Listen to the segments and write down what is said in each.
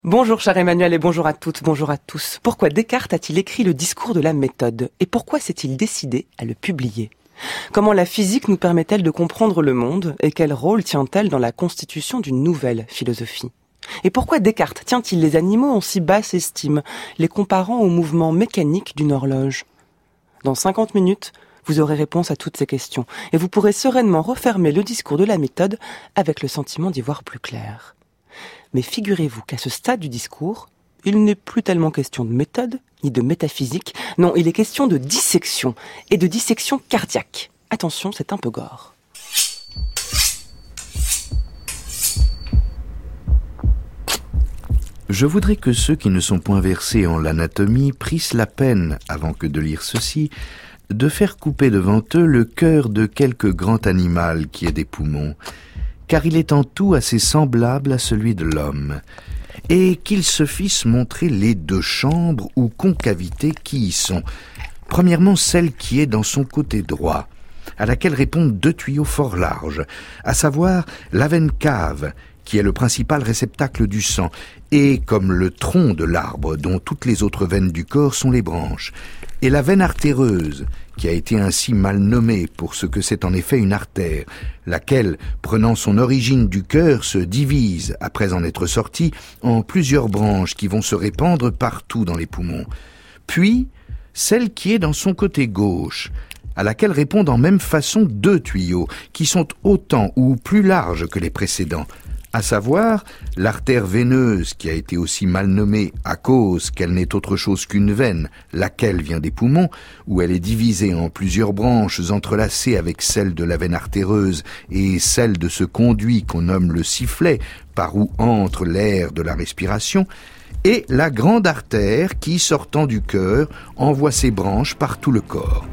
Bonjour cher Emmanuel et bonjour à toutes, bonjour à tous. Pourquoi Descartes a-t-il écrit le discours de la méthode et pourquoi s'est-il décidé à le publier ? Comment la physique nous permet-elle de comprendre le monde et quel rôle tient-elle dans la constitution d'une nouvelle philosophie ? Et pourquoi Descartes tient-il les animaux en si basse estime, les comparant au mouvement mécanique d'une horloge ? Dans 50 minutes, vous aurez réponse à toutes ces questions et vous pourrez sereinement refermer le discours de la méthode avec le sentiment d'y voir plus clair. Mais figurez-vous qu'à ce stade du discours, il n'est plus tellement question de méthode, ni de métaphysique. Non, il est question de dissection, et de dissection cardiaque. Attention, c'est un peu gore. Je voudrais que ceux qui ne sont point versés en l'anatomie prissent la peine, avant que de lire ceci, de faire couper devant eux le cœur de quelque grand animal qui ait des poumons, car il est en tout assez semblable à celui de l'homme, et qu'ils se fissent montrer les deux chambres ou concavités qui y sont. Premièrement, celle qui est dans son côté droit, à laquelle répondent deux tuyaux fort larges, à savoir la veine cave, qui est le principal réceptacle du sang, et comme le tronc de l'arbre dont toutes les autres veines du corps sont les branches, et la veine artéreuse, qui a été ainsi mal nommée pour ce que c'est en effet une artère, laquelle, prenant son origine du cœur, se divise, après en être sortie, en plusieurs branches qui vont se répandre partout dans les poumons. Puis, celle qui est dans son côté gauche, à laquelle répondent en même façon deux tuyaux, qui sont autant ou plus larges que les précédents, à savoir l'artère veineuse qui a été aussi mal nommée à cause qu'elle n'est autre chose qu'une veine, laquelle vient des poumons, où elle est divisée en plusieurs branches entrelacées avec celle de la veine artéreuse et celle de ce conduit qu'on nomme le sifflet, par où entre l'air de la respiration, et la grande artère qui, sortant du cœur, envoie ses branches par tout le corps.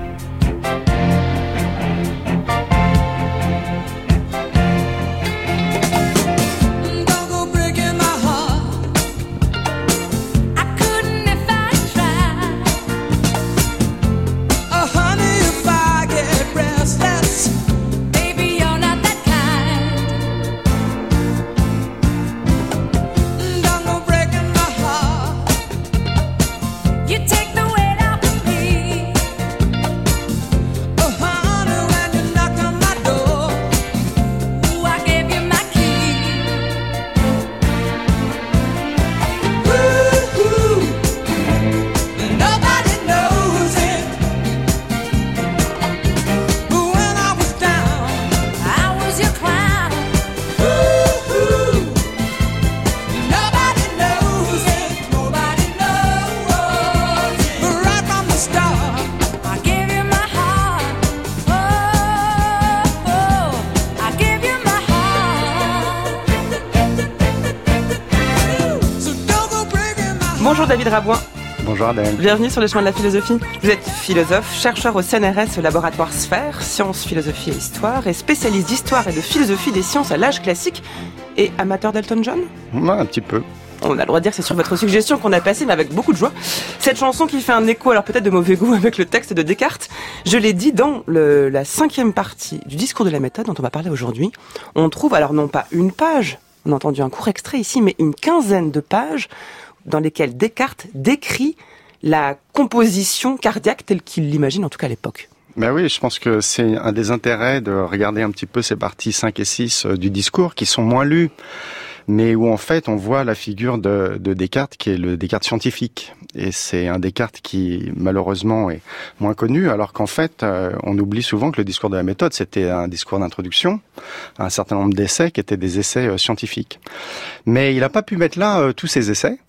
Bonjour David Rabouin. Bonjour Adèle. Bienvenue sur les chemins de la philosophie. Vous êtes philosophe, chercheur au CNRS au laboratoire Sphère, sciences, philosophie et histoire, et spécialiste d'histoire et de philosophie des sciences à l'âge classique, et amateur d'Elton John ? Ouais, un petit peu. On a le droit de dire que c'est sur votre suggestion qu'on a passé, mais avec beaucoup de joie, cette chanson qui fait un écho, alors peut-être de mauvais goût, avec le texte de Descartes. Je l'ai dit, dans la 5e partie du discours de la méthode dont on va parler aujourd'hui, on trouve, alors non pas une page, on a entendu un court extrait ici, mais une quinzaine de pages dans lesquelles Descartes décrit la composition cardiaque telle qu'il l'imagine, en tout cas à l'époque. Ben oui, je pense que c'est un des intérêts de regarder un petit peu ces parties 5 et 6 du discours qui sont moins lues, mais où en fait on voit la figure de Descartes qui est le Descartes scientifique. Et c'est un Descartes qui malheureusement est moins connu, alors qu'en fait on oublie souvent que le discours de la méthode c'était un discours d'introduction, un certain nombre d'essais qui étaient des essais scientifiques. Mais il n'a pas pu mettre là tous ces essais.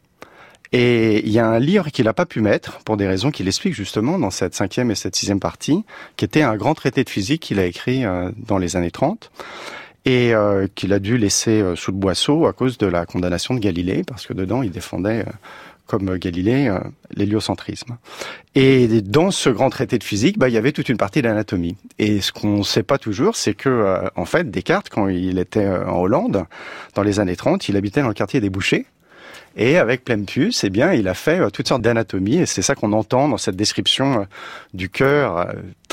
Et il y a un livre qu'il n'a pas pu mettre, pour des raisons qu'il explique justement dans cette 5e et cette 6e partie, qui était un grand traité de physique qu'il a écrit dans les années 30, et qu'il a dû laisser sous le boisseau à cause de la condamnation de Galilée, parce que dedans il défendait, comme Galilée, l'héliocentrisme. Et dans ce grand traité de physique, il y avait toute une partie d'anatomie. Et ce qu'on ne sait pas toujours, c'est que, en fait, Descartes, quand il était en Hollande, dans les années 30, il habitait dans le quartier des Bouchers. Et avec Plempius, il a fait toutes sortes d'anatomie, et c'est ça qu'on entend dans cette description du cœur très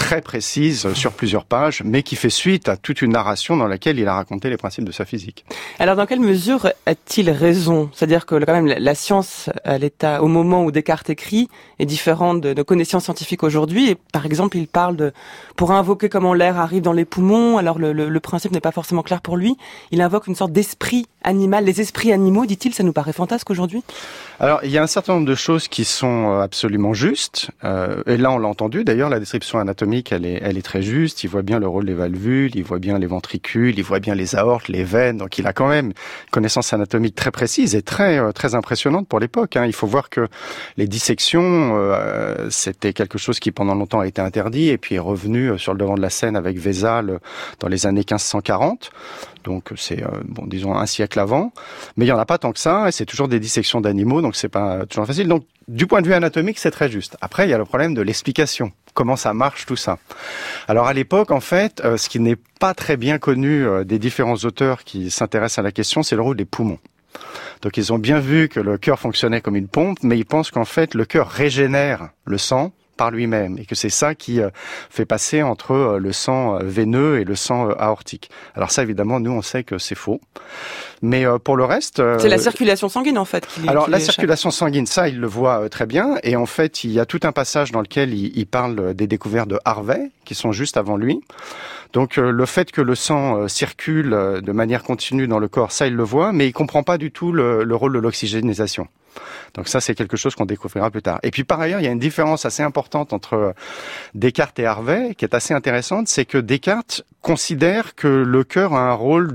très précise sur plusieurs pages, mais qui fait suite à toute une narration dans laquelle il a raconté les principes de sa physique. Alors, dans quelle mesure a-t-il raison? C'est-à-dire que quand même la science à l'état, au moment où Descartes écrit, est différente de nos connaissances scientifiques aujourd'hui. Et par exemple, il parle pour invoquer comment l'air arrive dans les poumons. Alors le principe n'est pas forcément clair pour lui. Il invoque une sorte d'esprit animal. Les esprits animaux, dit-il, ça nous paraît fantasque aujourd'hui? Alors, il y a un certain nombre de choses qui sont absolument justes. Et là, on l'a entendu. D'ailleurs, la description anatomique, elle est très juste. Il voit bien le rôle des valvules, il voit bien les ventricules, il voit bien les aortes, les veines. Donc, il a quand même une connaissance anatomique très précise et très impressionnante pour l'époque. Il faut voir que les dissections, c'était quelque chose qui pendant longtemps a été interdit et puis est revenu sur le devant de la scène avec Vézal dans les années 1540. Donc c'est, disons, un siècle avant. Mais il n'y en a pas tant que ça, et c'est toujours des dissections d'animaux, donc c'est pas toujours facile. Donc, du point de vue anatomique, c'est très juste. Après, il y a le problème de l'explication. Comment ça marche, tout ça. Alors, à l'époque, en fait, ce qui n'est pas très bien connu des différents auteurs qui s'intéressent à la question, c'est le rôle des poumons. Donc, ils ont bien vu que le cœur fonctionnait comme une pompe, mais ils pensent qu'en fait, le cœur régénère le sang par lui-même, et que c'est ça qui fait passer entre le sang veineux et le sang aortique. Alors ça, évidemment, nous, on sait que c'est faux. Mais pour le reste... c'est la circulation sanguine, en fait. Alors, la circulation sanguine, ça, il le voit très bien. Et en fait, il y a tout un passage dans lequel il parle des découvertes de Harvey, qui sont juste avant lui. Donc, le fait que le sang circule de manière continue dans le corps, ça, il le voit, mais il comprend pas du tout le rôle de l'oxygénisation. Donc ça, c'est quelque chose qu'on découvrira plus tard. Et puis par ailleurs, il y a une différence assez importante entre Descartes et Harvey, qui est assez intéressante, c'est que Descartes considère que le cœur a un rôle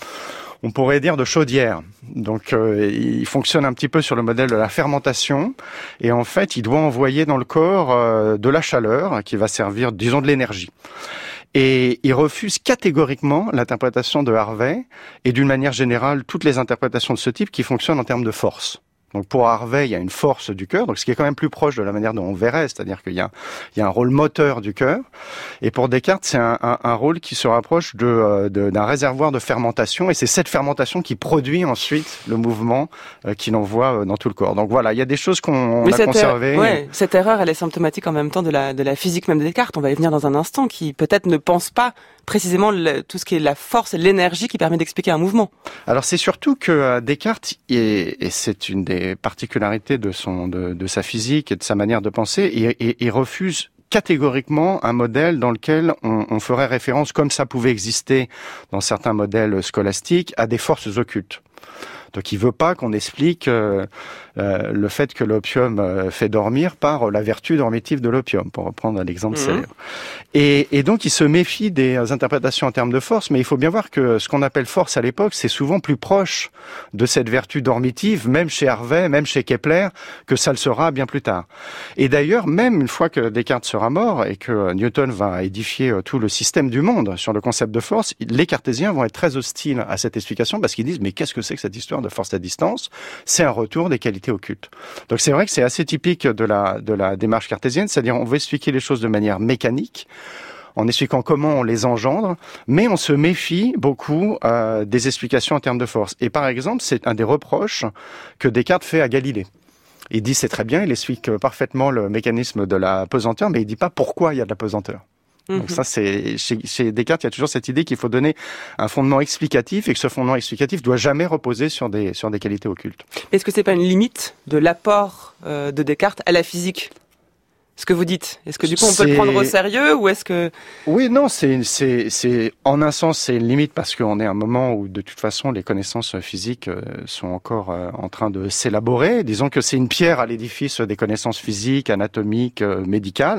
on pourrait dire de chaudière. Donc il fonctionne un petit peu sur le modèle de la fermentation, et en fait, il doit envoyer dans le corps de la chaleur qui va servir, disons, de l'énergie. Et il refuse catégoriquement l'interprétation de Harvey, et d'une manière générale, toutes les interprétations de ce type qui fonctionnent en termes de force. Donc pour Harvey, il y a une force du cœur, donc ce qui est quand même plus proche de la manière dont on verrait, c'est-à-dire qu'il y a un rôle moteur du cœur. Et pour Descartes, c'est un rôle qui se rapproche d'un réservoir de fermentation, et c'est cette fermentation qui produit ensuite le mouvement qu'il envoie dans tout le corps. Donc voilà, il y a des choses qu'on a conservées. Ouais, cette erreur, elle est symptomatique en même temps de la physique même de Descartes. On va y venir dans un instant, qui peut-être ne pense pas précisément tout ce qui est la force et l'énergie qui permet d'expliquer un mouvement. Alors c'est surtout que Descartes, et c'est une des particularités de sa physique et de sa manière de penser, il refuse catégoriquement un modèle dans lequel on ferait référence, comme ça pouvait exister dans certains modèles scolastiques, à des forces occultes. Donc il veut pas qu'on explique le fait que l'opium fait dormir par la vertu dormitive de l'opium, pour reprendre un exemple célèbre. Et donc il se méfie des interprétations en termes de force, mais il faut bien voir que ce qu'on appelle force à l'époque, c'est souvent plus proche de cette vertu dormitive, même chez Harvey, même chez Kepler, que ça le sera bien plus tard. Et d'ailleurs, même une fois que Descartes sera mort et que Newton va édifier tout le système du monde sur le concept de force, les cartésiens vont être très hostiles à cette explication, parce qu'ils disent, mais qu'est-ce que c'est que cette histoire de force à distance? C'est un retour des qualités occultes. Donc c'est vrai que c'est assez typique de la démarche cartésienne, c'est-à-dire on veut expliquer les choses de manière mécanique, en expliquant comment on les engendre, mais on se méfie beaucoup des explications en termes de force. Et par exemple, c'est un des reproches que Descartes fait à Galilée. Il dit c'est très bien, il explique parfaitement le mécanisme de la pesanteur, mais il dit pas pourquoi il y a de la pesanteur. Donc ça, c'est chez Descartes, il y a toujours cette idée qu'il faut donner un fondement explicatif, et que ce fondement explicatif doit jamais reposer sur des qualités occultes. Est-ce que c'est pas une limite de l'apport de Descartes à la physique, ce que vous dites? Est-ce que du coup on peut le prendre au sérieux, ou est-ce que... Oui, non, c'est en un sens c'est une limite, parce qu'on est à un moment où de toute façon les connaissances physiques sont encore en train de s'élaborer. Disons que c'est une pierre à l'édifice des connaissances physiques, anatomiques, médicales.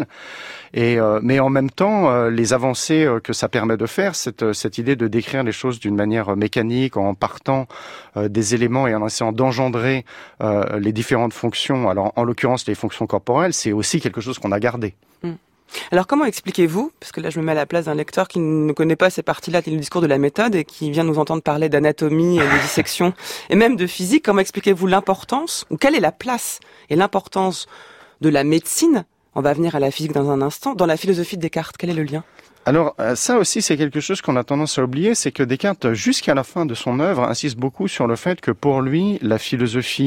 Mais en même temps, les avancées que ça permet de faire, cette idée de décrire les choses d'une manière mécanique, en partant des éléments et en essayant d'engendrer les différentes fonctions. Alors en l'occurrence les fonctions corporelles, c'est aussi quelque chose qu'on a gardé. Alors comment expliquez-vous, parce que là je me mets à la place d'un lecteur qui ne connaît pas ces parties-là du discours de la méthode et qui vient nous entendre parler d'anatomie, de dissection et même de physique, comment expliquez-vous l'importance, ou quelle est la place et l'importance de la médecine, on va venir à la physique dans un instant, dans la philosophie de Descartes? Quel est le lien? Alors ça aussi c'est quelque chose qu'on a tendance à oublier, c'est que Descartes jusqu'à la fin de son œuvre insiste beaucoup sur le fait que pour lui la philosophie,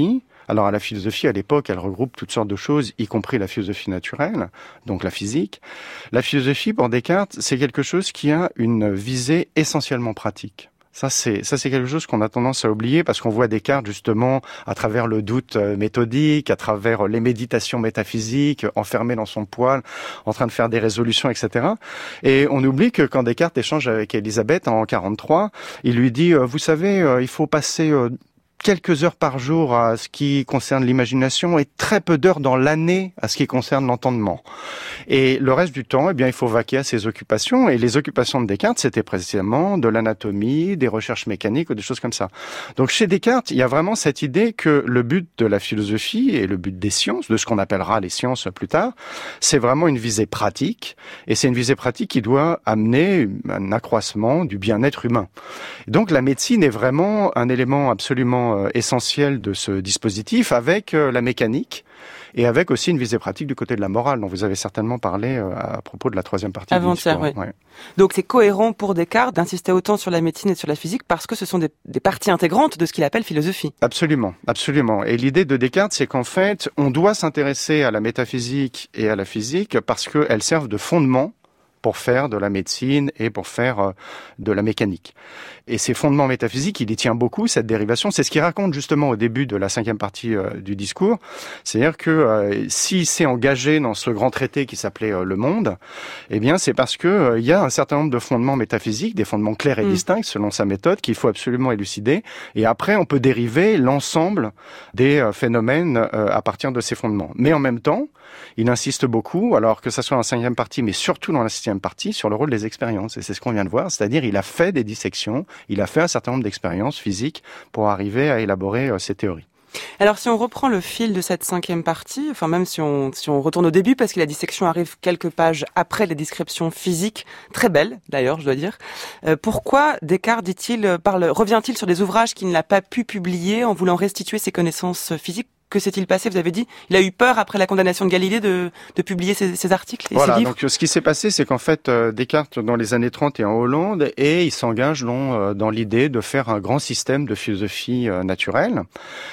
Alors à la philosophie, à l'époque, elle regroupe toutes sortes de choses, y compris la philosophie naturelle, donc la physique. La philosophie, pour Descartes, c'est quelque chose qui a une visée essentiellement pratique. Ça, c'est quelque chose qu'on a tendance à oublier parce qu'on voit Descartes, justement, à travers le doute méthodique, à travers les méditations métaphysiques, enfermé dans son poêle, en train de faire des résolutions, etc. Et on oublie que quand Descartes échange avec Élisabeth en 43, il lui dit, vous savez, il faut passer quelques heures par jour à ce qui concerne l'imagination et très peu d'heures dans l'année à ce qui concerne l'entendement. Et le reste du temps, eh bien, il faut vaquer à ses occupations. Et les occupations de Descartes, c'était précisément de l'anatomie, des recherches mécaniques ou des choses comme ça. Donc, chez Descartes, il y a vraiment cette idée que le but de la philosophie et le but des sciences, de ce qu'on appellera les sciences plus tard, c'est vraiment une visée pratique. Et c'est une visée pratique qui doit amener un accroissement du bien-être humain. Donc, la médecine est vraiment un élément absolument essentiel de ce dispositif, avec la mécanique et avec aussi une visée pratique du côté de la morale, dont vous avez certainement parlé à propos de la troisième partie du discours. Oui. Ouais. Donc c'est cohérent pour Descartes d'insister autant sur la médecine et sur la physique parce que ce sont des parties intégrantes de ce qu'il appelle philosophie. Absolument, absolument. Et l'idée de Descartes, c'est qu'en fait, on doit s'intéresser à la métaphysique et à la physique parce qu'elles servent de fondement pour faire de la médecine et pour faire de la mécanique. Et ces fondements métaphysiques, il y tient beaucoup, cette dérivation. C'est ce qu'il raconte justement au début de la 5e partie du discours. C'est-à-dire que s'il s'est engagé dans ce grand traité qui s'appelait Le Monde, eh bien c'est parce que il y a un certain nombre de fondements métaphysiques, des fondements clairs et distincts selon sa méthode, qu'il faut absolument élucider. Et après, on peut dériver l'ensemble des phénomènes à partir de ces fondements. Mais en même temps, il insiste beaucoup, alors que ça soit dans la 5e partie, mais surtout dans la 6e partie, sur le rôle des expériences. Et c'est ce qu'on vient de voir, c'est-à-dire il a fait des dissections, il a fait un certain nombre d'expériences physiques pour arriver à élaborer ces théories. Alors si on reprend le fil de cette 5e partie, enfin même si on retourne au début, parce que la dissection arrive quelques pages après les descriptions physiques, très belles d'ailleurs je dois dire, pourquoi Descartes, revient-il sur des ouvrages qu'il n'a pas pu publier en voulant restituer ses connaissances physiques? Que s'est-il passé? Vous avez dit, il a eu peur après la condamnation de Galilée de publier ses articles et voilà, ses livres. Donc ce qui s'est passé, c'est qu'en fait, Descartes, dans les années 30, est en Hollande et il s'engage dans l'idée de faire un grand système de philosophie naturelle.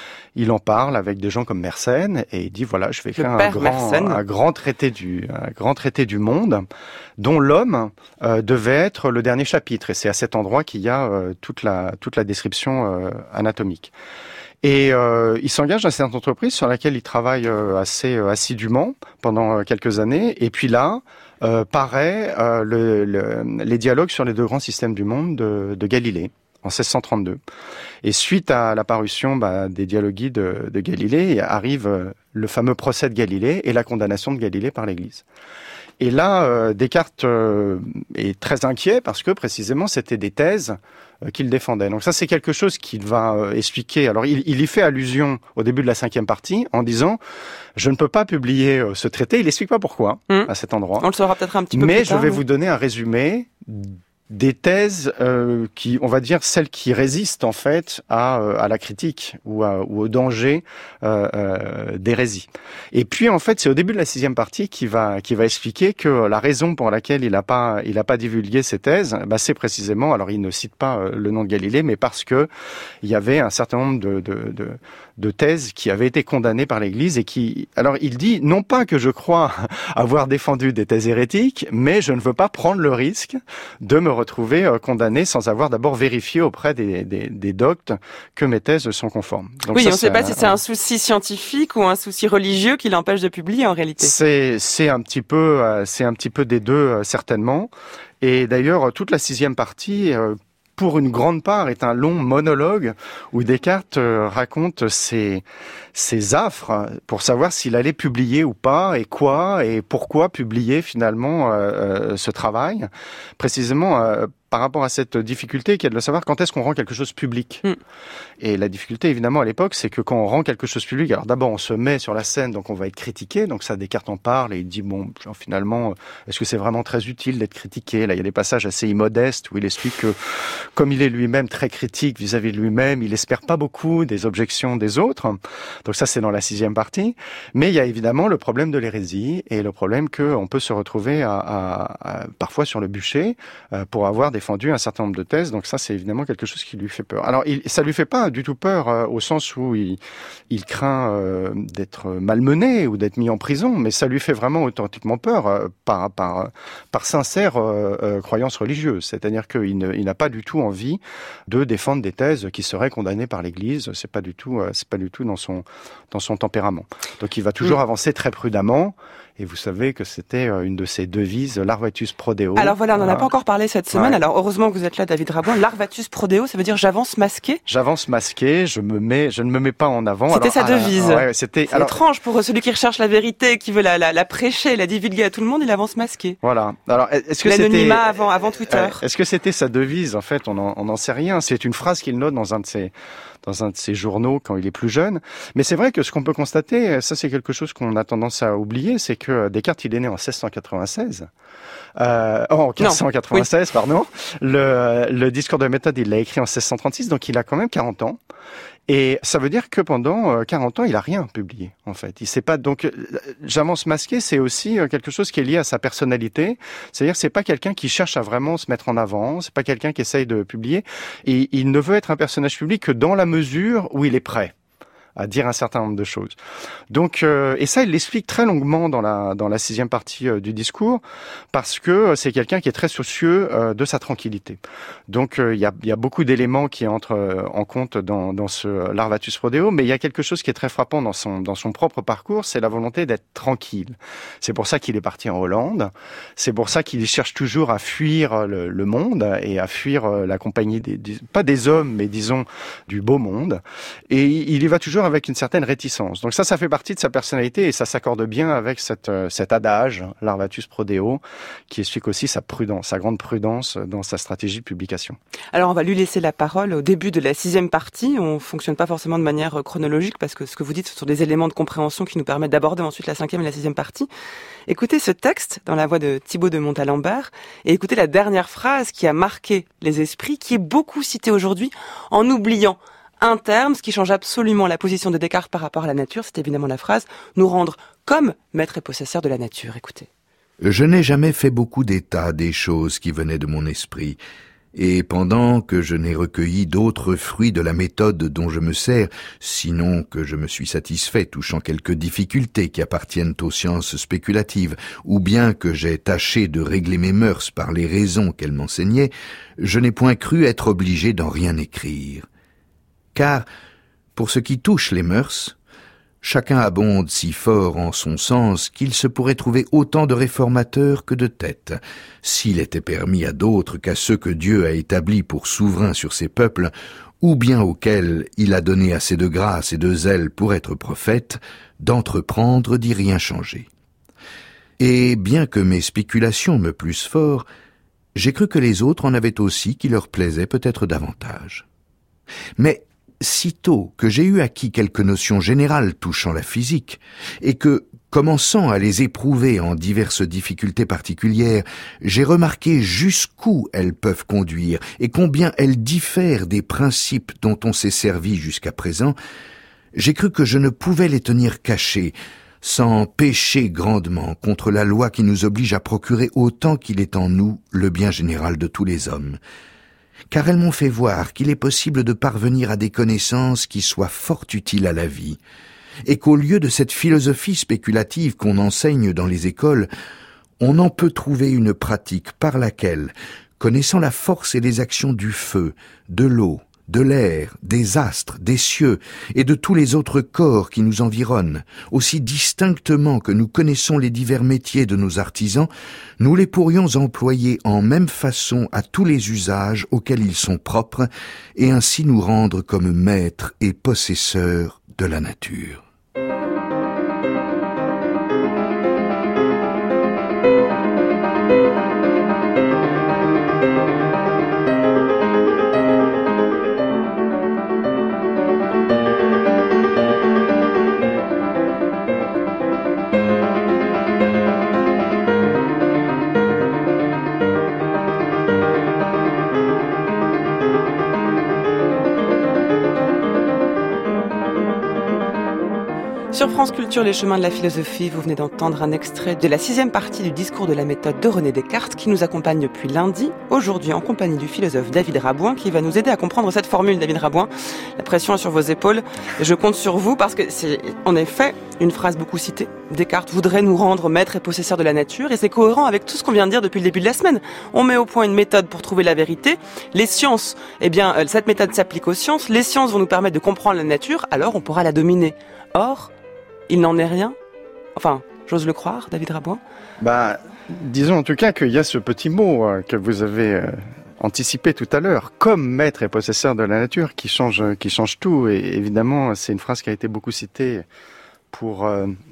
Il en parle avec des gens comme Mersenne et il dit voilà, je vais écrire un grand traité du monde dont l'homme devait être le dernier chapitre. Et c'est à cet endroit qu'il y a toute la description anatomique. Et il s'engage dans cette entreprise sur laquelle il travaille assez assidûment pendant quelques années. Et puis là, paraît les dialogues sur les deux grands systèmes du monde de Galilée en 1632. Et suite à la parution des dialogues de Galilée, arrive le fameux procès de Galilée et la condamnation de Galilée par l'Église. Et là, Descartes est très inquiet parce que précisément c'était des thèses qu'il défendait. Donc ça, c'est quelque chose qu'il va expliquer. Alors il y fait allusion au début de la 5e partie en disant « Je ne peux pas publier ce traité ». Il n'explique pas pourquoi à cet endroit. On le saura peut-être un petit peu plus tard. Mais je vais vous donner un résumé des thèses qui, on va dire, celles qui résistent en fait à la critique ou au danger d'hérésie. Et puis en fait, c'est au début de la 6e partie qui va expliquer que la raison pour laquelle il a pas divulgué ces thèses, c'est précisément, alors il ne cite pas le nom de Galilée, mais parce que il y avait un certain nombre de thèses qui avaient été condamnées par l'Église et alors il dit non pas que je crois avoir défendu des thèses hérétiques, mais je ne veux pas prendre le risque de me retrouver condamné sans avoir d'abord vérifié auprès des doctes que mes thèses sont conformes. Donc oui, on ne sait pas si c'est un souci scientifique ou un souci religieux qui l'empêche de publier en réalité. C'est un petit peu des deux certainement. Et d'ailleurs, toute la 6e partie pour une grande part, est un long monologue où Descartes raconte ses affres pour savoir s'il allait publier ou pas, et quoi, et pourquoi publier finalement ce travail. Précisément par rapport à cette difficulté qui est de le savoir quand est-ce qu'on rend quelque chose public. Et la difficulté, évidemment, à l'époque, c'est que quand on rend quelque chose public, alors d'abord, on se met sur la scène, donc on va être critiqué, donc ça, Descartes en parle, et il dit, bon, genre, finalement, est-ce que c'est vraiment très utile d'être critiqué? Là, il y a des passages assez immodestes où il explique que, comme il est lui-même très critique vis-à-vis de lui-même, il espère pas beaucoup des objections des autres. Donc ça, c'est dans la 6e partie. Mais il y a évidemment le problème de l'hérésie, et le problème qu'on peut se retrouver parfois sur le bûcher, pour avoir des défendu un certain nombre de thèses, donc ça c'est évidemment quelque chose qui lui fait peur. Alors ça lui fait pas du tout peur au sens où il craint d'être malmené ou d'être mis en prison, mais ça lui fait vraiment authentiquement peur par sincère croyance religieuse. C'est-à-dire qu'il n'a pas du tout envie de défendre des thèses qui seraient condamnées par l'Église. C'est pas du tout dans son tempérament. Donc il va toujours avancer très prudemment. Et vous savez que c'était une de ses devises, Larvatus Prodeo. Alors voilà, on n'en a pas encore parlé cette semaine. Ouais. Alors heureusement que vous êtes là, David Rabouin. Larvatus Prodeo, ça veut dire j'avance masqué. J'avance masqué, je ne me mets pas en avant. C'était sa devise. Ouais, c'est étrange pour celui qui recherche la vérité, qui veut la prêcher, la divulguer à tout le monde, il avance masqué. Voilà. Alors est-ce que l'anonymat avant Twitter. Est-ce que c'était sa devise? En fait, on n'en sait rien. C'est une phrase qu'il note dans un de ses journaux quand il est plus jeune. Mais c'est vrai que ce qu'on peut constater, ça c'est quelque chose qu'on a tendance à oublier, c'est que Descartes, il est né en 1696. En 1596, pardon. Le discours de la méthode, il l'a écrit en 1636, donc il a quand même 40 ans. Et ça veut dire que pendant 40 ans, il a rien publié, en fait. Il sait pas, donc, j'avance masqué, c'est aussi quelque chose qui est lié à sa personnalité. C'est-à-dire, c'est pas quelqu'un qui cherche à vraiment se mettre en avant, c'est pas quelqu'un qui essaye de publier. Et il ne veut être un personnage public que dans la mesure où il est prêt à dire un certain nombre de choses. Donc, et ça, il l'explique très longuement dans la sixième partie du discours, parce que c'est quelqu'un qui est très soucieux de sa tranquillité. Donc, il y a beaucoup d'éléments qui entrent en compte dans ce Larvatus Prodeo, mais il y a quelque chose qui est très frappant dans son propre parcours, c'est la volonté d'être tranquille. C'est pour ça qu'il est parti en Hollande. C'est pour ça qu'il cherche toujours à fuir le monde et à fuir la compagnie pas des hommes, mais disons du beau monde. Et il y va toujours avec une certaine réticence. Donc ça fait partie de sa personnalité et ça s'accorde bien avec cet adage, Larvatus Prodeo, qui explique aussi sa prudence, sa grande prudence dans sa stratégie de publication. Alors on va lui laisser la parole au début de la sixième partie. On fonctionne pas forcément de manière chronologique parce que ce que vous dites, ce sont des éléments de compréhension qui nous permettent d'aborder ensuite la cinquième et la sixième partie. Écoutez ce texte dans la voix de Thibaut de Montalembert et écoutez la dernière phrase qui a marqué les esprits, qui est beaucoup citée aujourd'hui en oubliant un terme, ce qui change absolument la position de Descartes par rapport à la nature, c'est évidemment la phrase « nous rendre comme maître et possesseur de la nature ». Écoutez. Je n'ai jamais fait beaucoup d'état des choses qui venaient de mon esprit, et pendant que je n'ai recueilli d'autres fruits de la méthode dont je me sers, sinon que je me suis satisfait touchant quelques difficultés qui appartiennent aux sciences spéculatives, ou bien que j'ai tâché de régler mes mœurs par les raisons qu'elles m'enseignaient, je n'ai point cru être obligé d'en rien écrire. Car, pour ce qui touche les mœurs, chacun abonde si fort en son sens qu'il se pourrait trouver autant de réformateurs que de têtes, s'il était permis à d'autres qu'à ceux que Dieu a établis pour souverains sur ses peuples, ou bien auxquels il a donné assez de grâce et de zèle pour être prophètes, d'entreprendre d'y rien changer. Et bien que mes spéculations me plussent fort, j'ai cru que les autres en avaient aussi qui leur plaisaient peut-être davantage. Mais sitôt que j'ai eu acquis quelques notions générales touchant la physique, et que, commençant à les éprouver en diverses difficultés particulières, j'ai remarqué jusqu'où elles peuvent conduire, et combien elles diffèrent des principes dont on s'est servi jusqu'à présent, j'ai cru que je ne pouvais les tenir cachés, sans pécher grandement contre la loi qui nous oblige à procurer autant qu'il est en nous le bien général de tous les hommes. Car elles m'ont fait voir qu'il est possible de parvenir à des connaissances qui soient fort utiles à la vie, et qu'au lieu de cette philosophie spéculative qu'on enseigne dans les écoles, on en peut trouver une pratique par laquelle, connaissant la force et les actions du feu, de l'eau, de l'air, des astres, des cieux et de tous les autres corps qui nous environnent, aussi distinctement que nous connaissons les divers métiers de nos artisans, nous les pourrions employer en même façon à tous les usages auxquels ils sont propres, et ainsi nous rendre comme maîtres et possesseurs de la nature. Sur France Culture, les chemins de la philosophie, vous venez d'entendre un extrait de la 6e partie du discours de la méthode de René Descartes qui nous accompagne depuis lundi, aujourd'hui en compagnie du philosophe David Rabouin qui va nous aider à comprendre cette formule. David Rabouin, la pression est sur vos épaules et je compte sur vous parce que c'est en effet une phrase beaucoup citée. Descartes voudrait nous rendre maîtres et possesseurs de la nature et c'est cohérent avec tout ce qu'on vient de dire depuis le début de la semaine. On met au point une méthode pour trouver la vérité. Les sciences, cette méthode s'applique aux sciences. Les sciences vont nous permettre de comprendre la nature, alors on pourra la dominer. Or, il n'en est rien. Enfin, j'ose le croire, David Rabouin. Disons en tout cas qu'il y a ce petit mot que vous avez anticipé tout à l'heure, comme maître et possesseur de la nature, qui change tout. Et évidemment, c'est une phrase qui a été beaucoup citée pour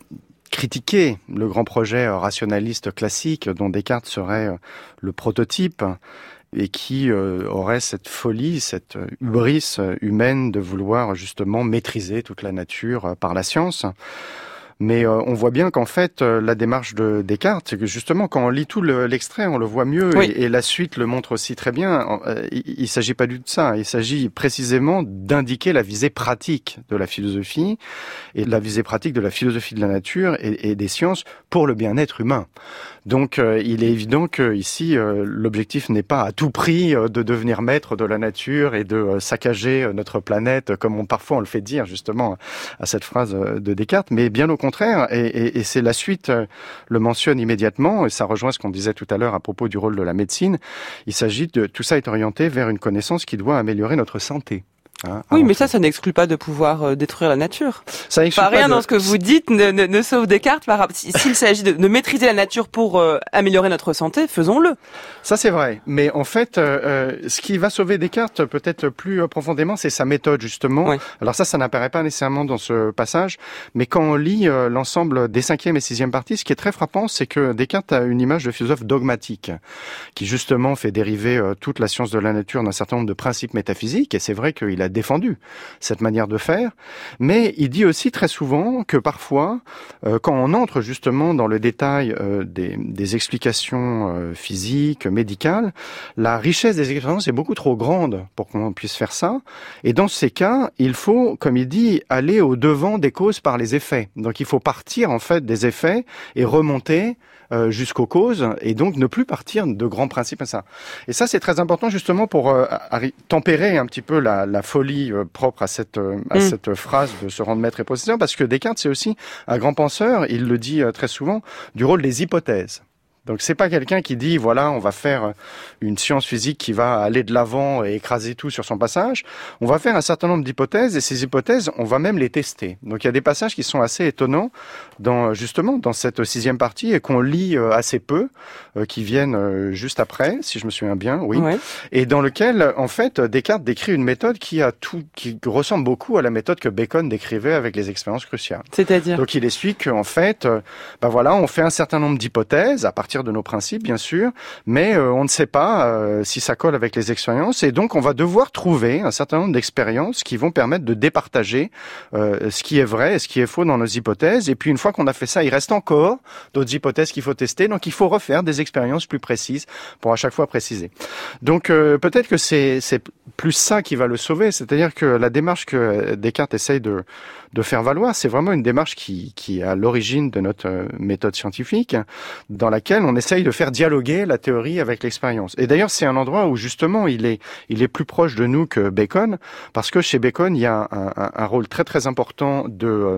critiquer le grand projet rationaliste classique dont Descartes serait le prototype et qui aurait cette folie, cette hubris humaine de vouloir justement maîtriser toute la nature par la science. Mais on voit bien qu'en fait, la démarche de Descartes, c'est que justement, quand on lit tout l'extrait, on le voit mieux, oui. et la suite le montre aussi très bien. Il ne s'agit pas du tout de ça. Il s'agit précisément d'indiquer la visée pratique de la philosophie, et la visée pratique de la philosophie de la nature et des sciences pour le bien-être humain. Donc, il est évident que ici, l'objectif n'est pas à tout prix de devenir maître de la nature et de saccager notre planète, comme parfois on le fait dire justement à cette phrase de Descartes, mais bien au contraire, et c'est la suite le mentionne immédiatement, et ça rejoint ce qu'on disait tout à l'heure à propos du rôle de la médecine. Il s'agit de tout ça est orienté vers une connaissance qui doit améliorer notre santé. Oui, mais ça n'exclut pas de pouvoir détruire la nature. Ça exclut rien dans ce que vous dites ne sauve Descartes. S'il s'agit de maîtriser la nature pour améliorer notre santé, faisons-le. Ça, c'est vrai. Mais en fait, ce qui va sauver Descartes peut-être plus profondément, c'est sa méthode, justement. Oui. Alors ça n'apparaît pas nécessairement dans ce passage, mais quand on lit l'ensemble des 5e et 6e parties, ce qui est très frappant, c'est que Descartes a une image de philosophe dogmatique, qui justement fait dériver toute la science de la nature d'un certain nombre de principes métaphysiques, et c'est vrai qu'il a défendu cette manière de faire, mais il dit aussi très souvent que parfois, quand on entre justement dans le détail des explications physiques, médicales, la richesse des expériences est beaucoup trop grande pour qu'on puisse faire ça, et dans ces cas, il faut, comme il dit, aller au-devant des causes par les effets. Donc il faut partir en fait des effets et remonter jusqu'aux causes, et donc ne plus partir de grands principes à ça. Et ça, c'est très important justement pour tempérer un petit peu la folie propre à cette phrase de se rendre maître et possesseur, parce que Descartes, c'est aussi un grand penseur, il le dit très souvent, du rôle des hypothèses. Donc c'est pas quelqu'un qui dit voilà, on va faire une science physique qui va aller de l'avant et écraser tout sur son passage. On va faire un certain nombre d'hypothèses, et ces hypothèses, on va même les tester. Donc il y a des passages qui sont assez étonnants dans cette 6e partie et qu'on lit assez peu, qui viennent juste après, si je me souviens bien, oui. Ouais. Et dans lequel en fait Descartes décrit une méthode qui ressemble beaucoup à la méthode que Bacon décrivait avec les expériences cruciales. C'est-à-dire? Donc il explique qu'en fait, on fait un certain nombre d'hypothèses à partir de nos principes, bien sûr, mais on ne sait pas si ça colle avec les expériences, et donc on va devoir trouver un certain nombre d'expériences qui vont permettre de départager ce qui est vrai et ce qui est faux dans nos hypothèses, et puis une fois qu'on a fait ça, il reste encore d'autres hypothèses qu'il faut tester, donc il faut refaire des expériences plus précises pour à chaque fois préciser. Donc peut-être que c'est plus ça qui va le sauver, c'est-à-dire que la démarche que Descartes essaye de faire valoir, c'est vraiment une démarche qui est à l'origine de notre méthode scientifique, dans laquelle on essaye de faire dialoguer la théorie avec l'expérience. Et d'ailleurs, c'est un endroit où justement il est plus proche de nous que Bacon, parce que chez Bacon, il y a un rôle très très important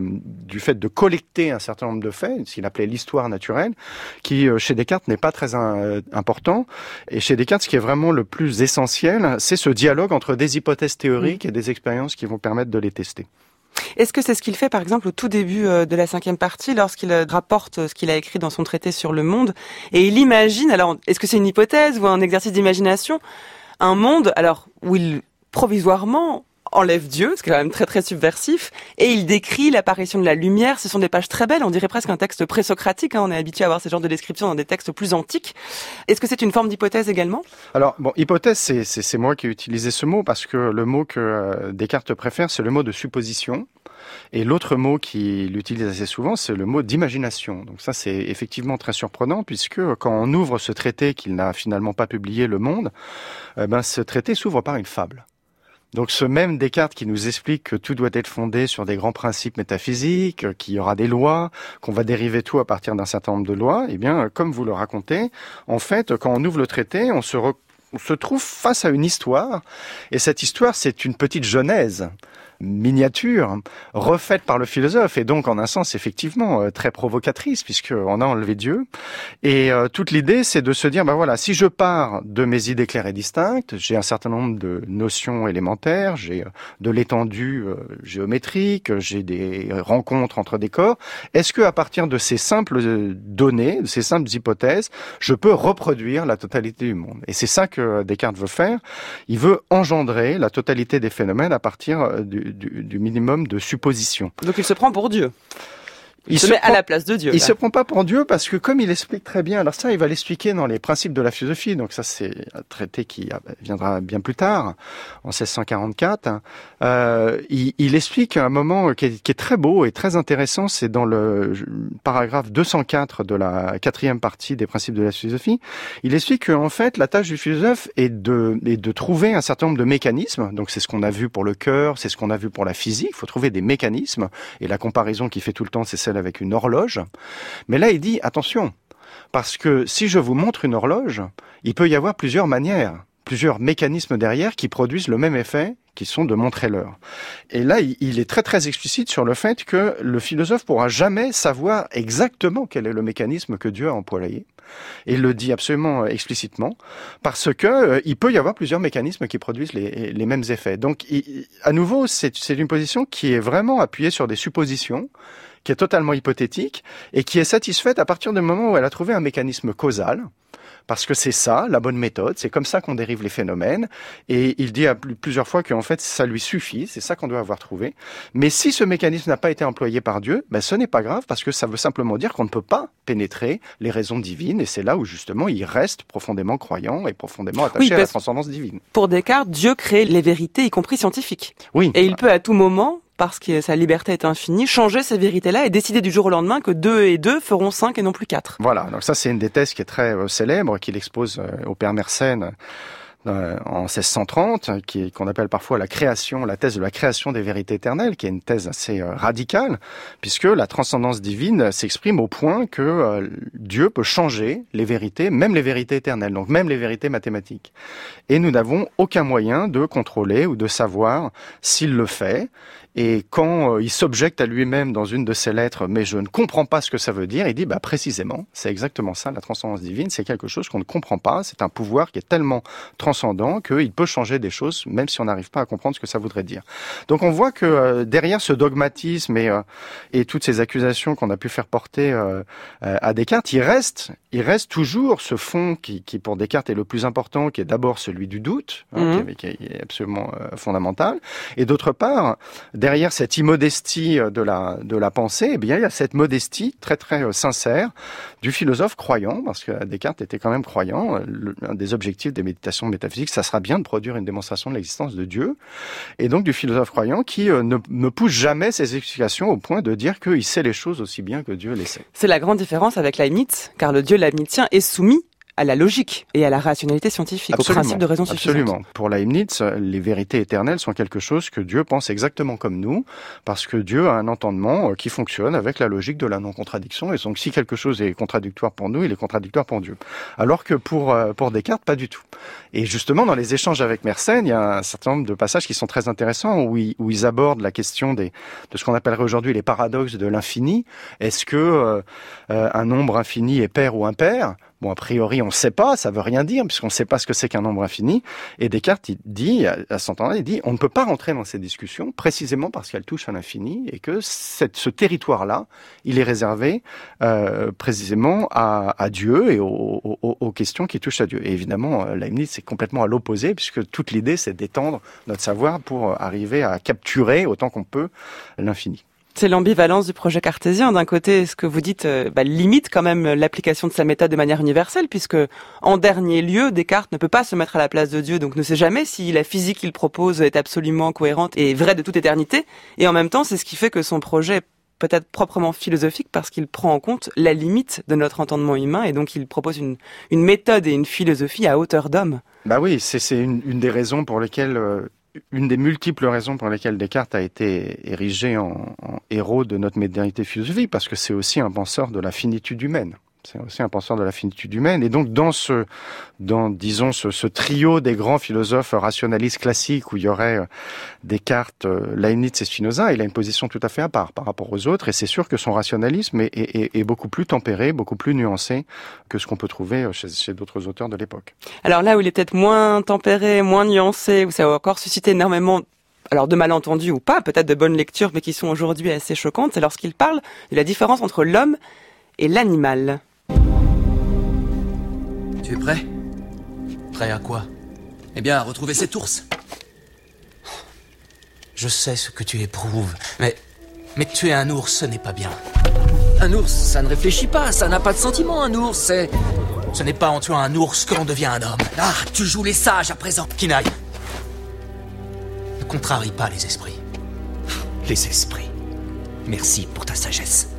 du fait de collecter un certain nombre de faits, ce qu'il appelait l'histoire naturelle, qui chez Descartes n'est pas très important. Et chez Descartes, ce qui est vraiment le plus essentiel, c'est ce dialogue entre des hypothèses théoriques et des expériences qui vont permettre de les tester. Est-ce que c'est ce qu'il fait, par exemple, au tout début de la 5e partie, lorsqu'il rapporte ce qu'il a écrit dans son traité sur le monde, et il imagine, alors, est-ce que c'est une hypothèse ou un exercice d'imagination, un monde, alors, où il, provisoirement, enlève Dieu, ce qui est quand même très très subversif, et il décrit l'apparition de la lumière. Ce sont des pages très belles, on dirait presque un texte présocratique, on est habitué à voir ce genre de description dans des textes plus antiques. Est-ce que c'est une forme d'hypothèse également? Alors, hypothèse, c'est moi qui ai utilisé ce mot, parce que le mot que Descartes préfère, c'est le mot de supposition. Et l'autre mot qu'il utilise assez souvent, c'est le mot d'imagination. Donc ça, c'est effectivement très surprenant, puisque quand on ouvre ce traité qu'il n'a finalement pas publié, Le Monde, ce traité s'ouvre par une fable. Donc ce même Descartes qui nous explique que tout doit être fondé sur des grands principes métaphysiques, qu'il y aura des lois, qu'on va dériver tout à partir d'un certain nombre de lois, eh bien, comme vous le racontez, en fait, quand on ouvre le traité, on se trouve face à une histoire, et cette histoire, c'est une petite genèse miniature, refaite par le philosophe, et donc en un sens effectivement très provocatrice, puisqu'on a enlevé Dieu. Et toute l'idée, c'est de se dire, voilà, si je pars de mes idées claires et distinctes, j'ai un certain nombre de notions élémentaires, j'ai de l'étendue géométrique, j'ai des rencontres entre des corps, est-ce que à partir de ces simples données, de ces simples hypothèses, je peux reproduire la totalité du monde? Et c'est ça que Descartes veut faire. Il veut engendrer la totalité des phénomènes à partir du minimum de suppositions. Donc il se prend pour Dieu. Il se met à la place de Dieu. Il se prend pas pour Dieu parce que comme il explique très bien, alors ça il va l'expliquer dans les principes de la philosophie, donc ça c'est un traité qui viendra bien plus tard, en 1644, il explique un moment qui est très beau et très intéressant, c'est dans le paragraphe 204 de la 4e partie des principes de la philosophie. Il explique qu'en fait la tâche du philosophe est de trouver un certain nombre de mécanismes, donc c'est ce qu'on a vu pour le cœur, c'est ce qu'on a vu pour la physique, il faut trouver des mécanismes, et la comparaison qu'il fait tout le temps c'est celle avec une horloge. Mais là, il dit, attention, parce que si je vous montre une horloge, il peut y avoir plusieurs manières, plusieurs mécanismes derrière qui produisent le même effet, qui sont de montrer l'heure. Et là, il est très très explicite sur le fait que le philosophe pourra jamais savoir exactement quel est le mécanisme que Dieu a employé. Et il le dit absolument explicitement, parce que il peut y avoir plusieurs mécanismes qui produisent les mêmes effets. Donc, à nouveau, c'est une position qui est vraiment appuyée sur des suppositions, qui est totalement hypothétique, et qui est satisfaite à partir du moment où elle a trouvé un mécanisme causal, parce que c'est ça, la bonne méthode, c'est comme ça qu'on dérive les phénomènes, et il dit plusieurs fois qu'en fait, ça lui suffit, c'est ça qu'on doit avoir trouvé. Mais si ce mécanisme n'a pas été employé par Dieu, ce n'est pas grave, parce que ça veut simplement dire qu'on ne peut pas pénétrer les raisons divines, et c'est là où justement il reste profondément croyant et profondément attaché à la transcendance divine. Pour Descartes, Dieu crée les vérités, y compris scientifiques. Oui. Et il peut à tout moment, parce que sa liberté est infinie, changer ces vérités-là et décider du jour au lendemain que 2 et 2 feront 5 et non plus 4. Voilà, donc ça c'est une des thèses qui est très célèbre, qu'il expose au père Mersenne en 1630, qu'on appelle parfois la thèse de la création des vérités éternelles, qui est une thèse assez radicale, puisque la transcendance divine s'exprime au point que Dieu peut changer les vérités, même les vérités éternelles, donc même les vérités mathématiques. Et nous n'avons aucun moyen de contrôler ou de savoir s'il le fait. Et quand il s'objecte à lui-même dans une de ses lettres, mais je ne comprends pas ce que ça veut dire, il dit précisément, c'est exactement ça, la transcendance divine, c'est quelque chose qu'on ne comprend pas, c'est un pouvoir qui est tellement transcendant qu'il peut changer des choses, même si on n'arrive pas à comprendre ce que ça voudrait dire. Donc on voit que derrière ce dogmatisme et toutes ces accusations qu'on a pu faire porter à Descartes, il reste toujours ce fond qui pour Descartes est le plus important, qui est d'abord celui du doute, qui est absolument fondamental, et d'autre part, derrière cette immodestie de la pensée, il y a cette modestie très très sincère du philosophe croyant, parce que Descartes était quand même croyant. Un des objectifs des méditations métaphysiques, ça sera bien de produire une démonstration de l'existence de Dieu, et donc du philosophe croyant qui ne pousse jamais ses explications au point de dire qu'il sait les choses aussi bien que Dieu les sait. C'est la grande différence avec Leibniz, car le Dieu leibnizien est soumis à la logique et à la rationalité scientifique, absolument, au principe de raison suffisante. Absolument. Pour Leibniz, les vérités éternelles sont quelque chose que Dieu pense exactement comme nous, parce que Dieu a un entendement qui fonctionne avec la logique de la non-contradiction, et donc si quelque chose est contradictoire pour nous, il est contradictoire pour Dieu. Alors que pour Descartes, pas du tout. Et justement, dans les échanges avec Mersenne, il y a un certain nombre de passages qui sont très intéressants, où ils abordent la question de ce qu'on appellerait aujourd'hui les paradoxes de l'infini. Est-ce que un nombre infini est pair ou impair ? Bon, a priori, on ne sait pas, ça veut rien dire, puisqu'on ne sait pas ce que c'est qu'un nombre infini. Et Descartes, il dit, à son temps, il dit, on ne peut pas rentrer dans ces discussions, précisément parce qu'elles touchent à l'infini, et que ce territoire-là, il est réservé précisément à Dieu et aux questions qui touchent à Dieu. Et évidemment, Leibniz, c'est complètement à l'opposé, puisque toute l'idée, c'est d'étendre notre savoir pour arriver à capturer, autant qu'on peut, l'infini. C'est l'ambivalence du projet cartésien. D'un côté, ce que vous dites limite quand même l'application de sa méthode de manière universelle, puisque en dernier lieu, Descartes ne peut pas se mettre à la place de Dieu, donc ne sait jamais si la physique qu'il propose est absolument cohérente et vraie de toute éternité. Et en même temps, c'est ce qui fait que son projet est peut-être proprement philosophique, parce qu'il prend en compte la limite de notre entendement humain, et donc il propose une méthode et une philosophie à hauteur d'homme. Oui, c'est une des raisons pour lesquelles une des multiples raisons pour lesquelles Descartes a été érigé en héros de notre modernité philosophique, parce que c'est aussi un penseur de la finitude humaine. C'est aussi un penseur de la finitude humaine. Et donc, dans ce trio des grands philosophes rationalistes classiques où il y aurait Descartes, Leibniz et Spinoza, il a une position tout à fait à part par rapport aux autres. Et c'est sûr que son rationalisme est beaucoup plus tempéré, beaucoup plus nuancé que ce qu'on peut trouver chez d'autres auteurs de l'époque. Alors là où il est peut-être moins tempéré, moins nuancé, où ça a encore suscité énormément de malentendus ou pas, peut-être de bonnes lectures, mais qui sont aujourd'hui assez choquantes, c'est lorsqu'il parle de la différence entre l'homme et l'animal. Tu es prêt ? Prêt à quoi ? Eh bien, à retrouver cet ours. Je sais ce que tu éprouves, mais tuer un ours, ce n'est pas bien. Un ours, ça ne réfléchit pas, ça n'a pas de sentiment, un ours, Ce n'est pas en tuant un ours que l'on devient un homme. Ah, tu joues les sages à présent. Kinaï, ne contrarie pas les esprits. Les esprits. Merci pour ta sagesse.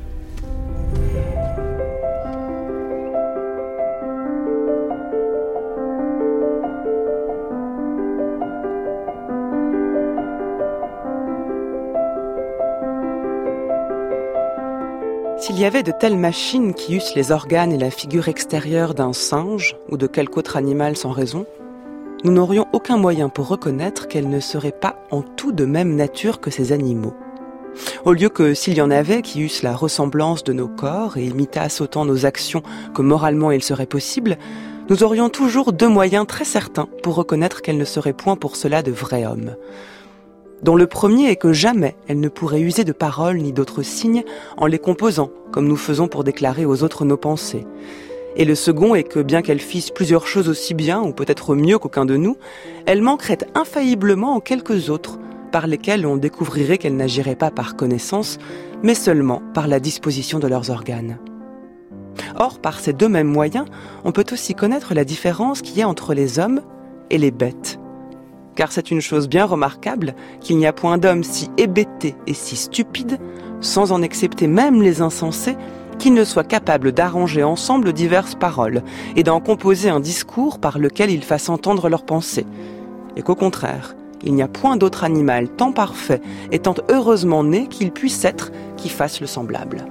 S'il y avait de telles machines qui eussent les organes et la figure extérieure d'un singe ou de quelque autre animal sans raison, nous n'aurions aucun moyen pour reconnaître qu'elles ne seraient pas en tout de même nature que ces animaux. Au lieu que s'il y en avait qui eussent la ressemblance de nos corps et imitassent autant nos actions que moralement il serait possible, nous aurions toujours deux moyens très certains pour reconnaître qu'elles ne seraient point pour cela de vrais hommes. Dont le premier est que jamais elles ne pourraient user de paroles ni d'autres signes en les composant, comme nous faisons pour déclarer aux autres nos pensées. Et le second est que bien qu'elles fissent plusieurs choses aussi bien, ou peut-être mieux qu'aucun de nous, elles manqueraient infailliblement en quelques autres, par lesquelles on découvrirait qu'elles n'agiraient pas par connaissance, mais seulement par la disposition de leurs organes. Or, par ces deux mêmes moyens, on peut aussi connaître la différence qu'il y a entre les hommes et les bêtes. Car c'est une chose bien remarquable qu'il n'y a point d'homme si hébété et si stupide, sans en excepter même les insensés, qui ne soient capables d'arranger ensemble diverses paroles et d'en composer un discours par lequel ils fassent entendre leurs pensées. Et qu'au contraire, il n'y a point d'autre animal tant parfait et tant heureusement né qu'il puisse être qui fasse le semblable.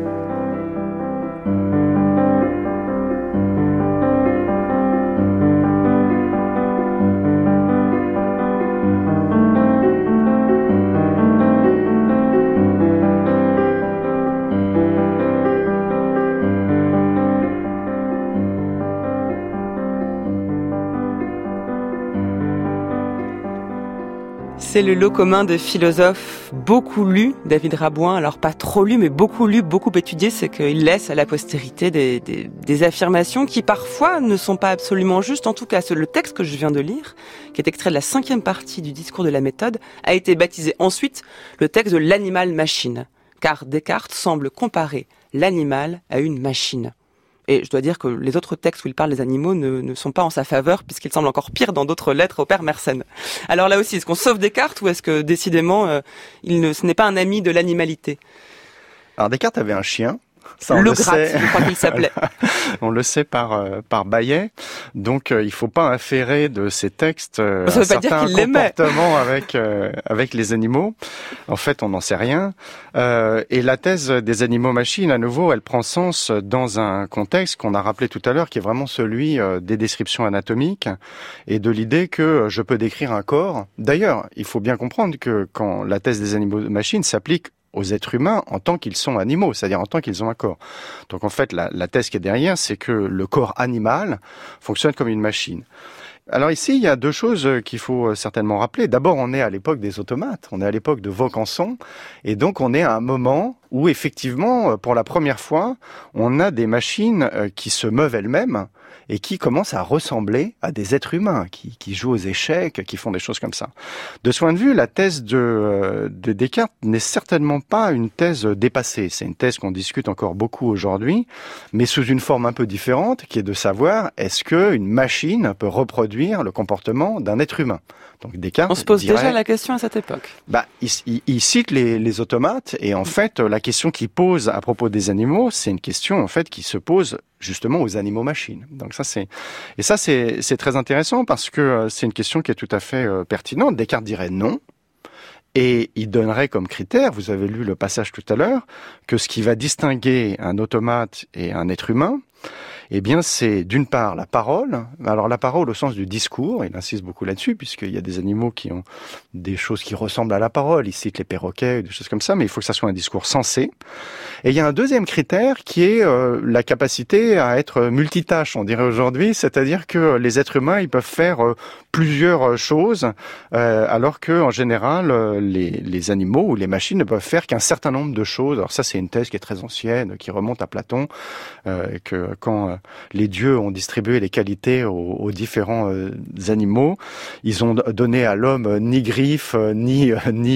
C'est le lot commun de philosophes beaucoup lus, David Rabouin, alors pas trop lus, mais beaucoup lus, beaucoup étudiés, c'est qu'il laisse à la postérité des affirmations qui parfois ne sont pas absolument justes. En tout cas, le texte que je viens de lire, qui est extrait de la 5e partie du discours de la méthode, a été baptisé ensuite le texte de l'animal-machine, car Descartes semble comparer l'animal à une machine. Et je dois dire que les autres textes où il parle des animaux ne sont pas en sa faveur, puisqu'il semble encore pire dans d'autres lettres au père Mersenne. Alors là aussi, est-ce qu'on sauve Descartes ou est-ce que décidément, ce n'est pas un ami de l'animalité ? Alors Descartes avait un chien. Ça, le Gratte, je crois qu'il s'appelait. On le sait par Bayet. Donc, il faut pas inférer de ces textes un certain comportement avec les animaux. En fait, on n'en sait rien. Et la thèse des animaux-machines, à nouveau, elle prend sens dans un contexte qu'on a rappelé tout à l'heure, qui est vraiment celui des descriptions anatomiques et de l'idée que je peux décrire un corps. D'ailleurs, il faut bien comprendre que quand la thèse des animaux-machines s'applique aux êtres humains en tant qu'ils sont animaux, c'est-à-dire en tant qu'ils ont un corps. Donc en fait, la thèse qui est derrière, c'est que le corps animal fonctionne comme une machine. Alors ici, il y a deux choses qu'il faut certainement rappeler. D'abord, on est à l'époque des automates, on est à l'époque de Vaucanson, et donc on est à un moment où effectivement, pour la première fois, on a des machines qui se meuvent elles-mêmes et qui commencent à ressembler à des êtres humains, qui jouent aux échecs, qui font des choses comme ça. De ce point de vue, la thèse de Descartes n'est certainement pas une thèse dépassée. C'est une thèse qu'on discute encore beaucoup aujourd'hui, mais sous une forme un peu différente, qui est de savoir est-ce qu'une machine peut reproduire le comportement d'un être humain. Donc Descartes on se pose dirait, déjà la question à cette époque. Il cite les automates, et en fait, la question qu'il pose à propos des animaux, c'est une question en fait qui se pose justement aux animaux-machines. Donc ça c'est très intéressant parce que c'est une question qui est tout à fait pertinente. Descartes dirait non. Et il donnerait comme critère, vous avez lu le passage tout à l'heure, que ce qui va distinguer un automate et un être humain, eh bien, c'est d'une part la parole. Alors la parole au sens du discours, il insiste beaucoup là-dessus, puisqu'il y a des animaux qui ont des choses qui ressemblent à la parole. Il cite les perroquets, des choses comme ça, mais il faut que ça soit un discours sensé. Et il y a un deuxième critère qui est la capacité à être multitâche, on dirait aujourd'hui, c'est-à-dire que les êtres humains, ils peuvent faire plusieurs choses, alors que en général, les animaux ou les machines ne peuvent faire qu'un certain nombre de choses. Alors ça, c'est une thèse qui est très ancienne, qui remonte à Platon, que quand les dieux ont distribué les qualités aux différents animaux, ils ont donné à l'homme ni griffes, ni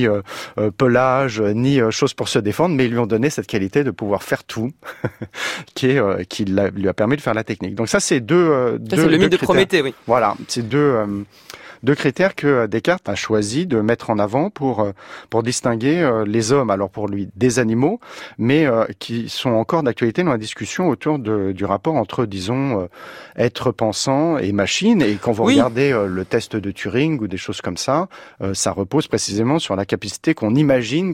pelage, ni choses pour se défendre, mais ils lui ont donné cette qualité de pouvoir faire tout, qui lui a permis de faire la technique. Donc ça, c'est deux c'est le mythe de Prométhée, oui. Voilà, c'est deux critères que Descartes a choisi de mettre en avant pour distinguer les hommes, alors pour lui des animaux, mais qui sont encore d'actualité dans la discussion autour du rapport entre, disons, être pensant et machine. Et quand vous regardez le test de Turing ou des choses comme ça, ça repose précisément sur la capacité qu'on imagine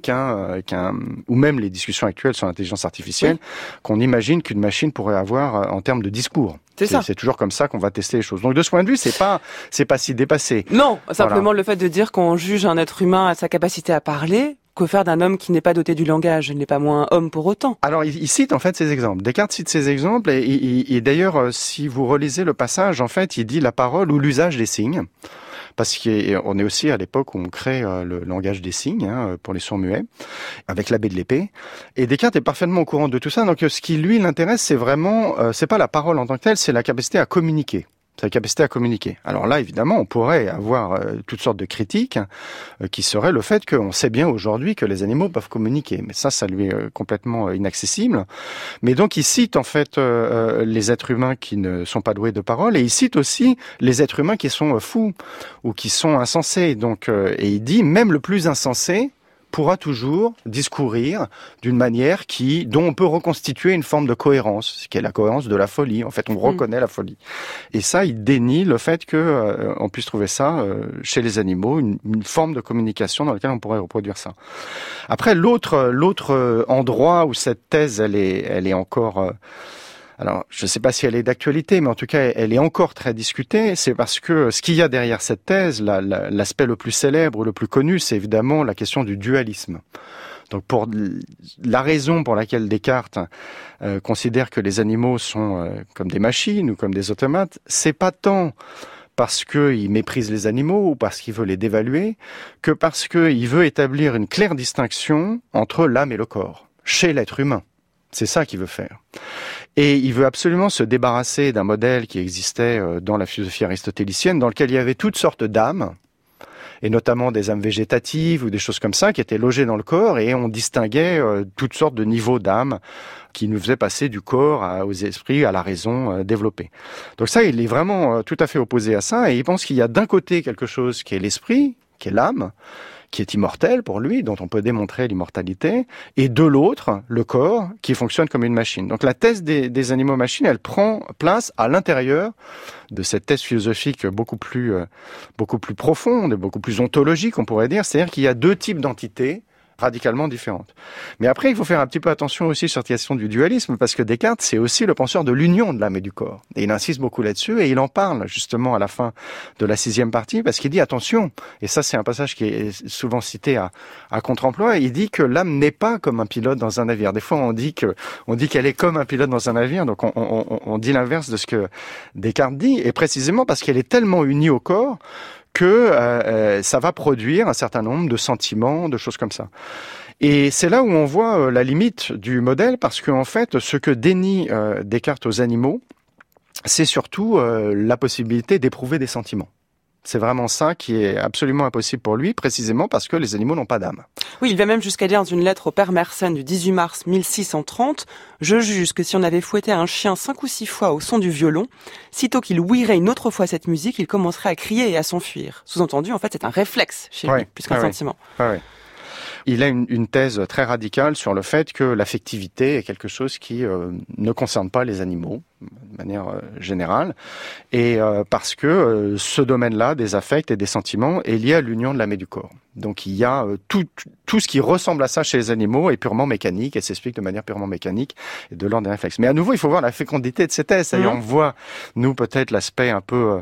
ou même les discussions actuelles sur l'intelligence artificielle, qu'on imagine qu'une machine pourrait avoir en termes de discours. C'est toujours comme ça qu'on va tester les choses. Donc de ce point de vue, c'est pas si dépassé. Non, simplement le fait de dire qu'on juge un être humain à sa capacité à parler, que faire d'un homme qui n'est pas doté du langage, il n'est pas moins homme pour autant. Alors il cite en fait ces exemples. Descartes cite ces exemples et d'ailleurs si vous relisez le passage, en fait, il dit la parole ou l'usage des signes. Parce qu'on est aussi à l'époque où on crée le langage des signes pour les sourds muets, avec l'abbé de l'épée. Et Descartes est parfaitement au courant de tout ça. Donc ce qui lui l'intéresse, c'est vraiment, c'est pas la parole en tant que telle, c'est la capacité à communiquer. Sa capacité à communiquer. Alors là, évidemment, on pourrait avoir toutes sortes de critiques qui seraient le fait qu'on sait bien aujourd'hui que les animaux peuvent communiquer. Mais ça lui est complètement inaccessible. Mais donc, il cite en fait les êtres humains qui ne sont pas doués de parole et il cite aussi les êtres humains qui sont fous ou qui sont insensés. Donc, et il dit, même le plus insensé pourra toujours discourir d'une manière dont on peut reconstituer une forme de cohérence, ce qui est la cohérence de la folie. En fait, on reconnaît la folie. Et ça, il dénie le fait que on puisse trouver ça chez les animaux, une forme de communication dans laquelle on pourrait reproduire ça. Après, l'autre endroit où cette thèse, elle est encore alors, je ne sais pas si elle est d'actualité, mais en tout cas, elle est encore très discutée. C'est parce que ce qu'il y a derrière cette thèse, l'aspect le plus célèbre, le plus connu, c'est évidemment la question du dualisme. Donc, pour la raison pour laquelle Descartes considère que les animaux sont comme des machines ou comme des automates, c'est pas tant parce qu'il méprise les animaux ou parce qu'il veut les dévaluer, que parce qu'il veut établir une claire distinction entre l'âme et le corps, chez l'être humain. C'est ça qu'il veut faire. Et il veut absolument se débarrasser d'un modèle qui existait dans la philosophie aristotélicienne, dans lequel il y avait toutes sortes d'âmes, et notamment des âmes végétatives ou des choses comme ça, qui étaient logées dans le corps, et on distinguait toutes sortes de niveaux d'âmes qui nous faisaient passer du corps aux esprits, à la raison développée. Donc ça, il est vraiment tout à fait opposé à ça, et il pense qu'il y a d'un côté quelque chose qui est l'esprit, qui est l'âme, qui est immortel pour lui, dont on peut démontrer l'immortalité, et de l'autre, le corps, qui fonctionne comme une machine. Donc la thèse des animaux-machines, elle prend place à l'intérieur de cette thèse philosophique beaucoup plus profonde, beaucoup plus ontologique, on pourrait dire. C'est-à-dire qu'il y a deux types d'entités radicalement différentes. Mais après, il faut faire un petit peu attention aussi sur la question du dualisme, parce que Descartes, c'est aussi le penseur de l'union de l'âme et du corps. Et il insiste beaucoup là-dessus, et il en parle justement à la fin de la 6e partie, parce qu'il dit attention, et ça c'est un passage qui est souvent cité à contre-emploi, il dit que l'âme n'est pas comme un pilote dans un navire. Des fois, on dit qu'elle est comme un pilote dans un navire, donc on dit l'inverse de ce que Descartes dit, et précisément parce qu'elle est tellement unie au corps que ça va produire un certain nombre de sentiments, de choses comme ça. Et c'est là où on voit la limite du modèle, parce qu'en fait, ce que dénie Descartes aux animaux, c'est surtout la possibilité d'éprouver des sentiments. C'est vraiment ça qui est absolument impossible pour lui, précisément parce que les animaux n'ont pas d'âme. Oui, il va même jusqu'à dire dans une lettre au père Mersenne du 18 mars 1630 « Je juge que si on avait fouetté un chien 5 ou 6 fois au son du violon, sitôt qu'il ouïrait une autre fois cette musique, il commencerait à crier et à s'enfuir. » Sous-entendu, en fait, c'est un réflexe chez lui, plus qu'un sentiment. Ouais. Il a une thèse très radicale sur le fait que l'affectivité est quelque chose qui ne concerne pas les animaux, de manière générale, et parce que ce domaine-là, des affects et des sentiments, est lié à l'union de l'âme et du corps. Donc il y a tout ce qui ressemble à ça chez les animaux est purement mécanique et s'explique de manière purement mécanique et de l'ordre des réflexes. Mais à nouveau, il faut voir la fécondité de ces thèses. C'est-à-dire, on voit, nous, peut-être l'aspect un peu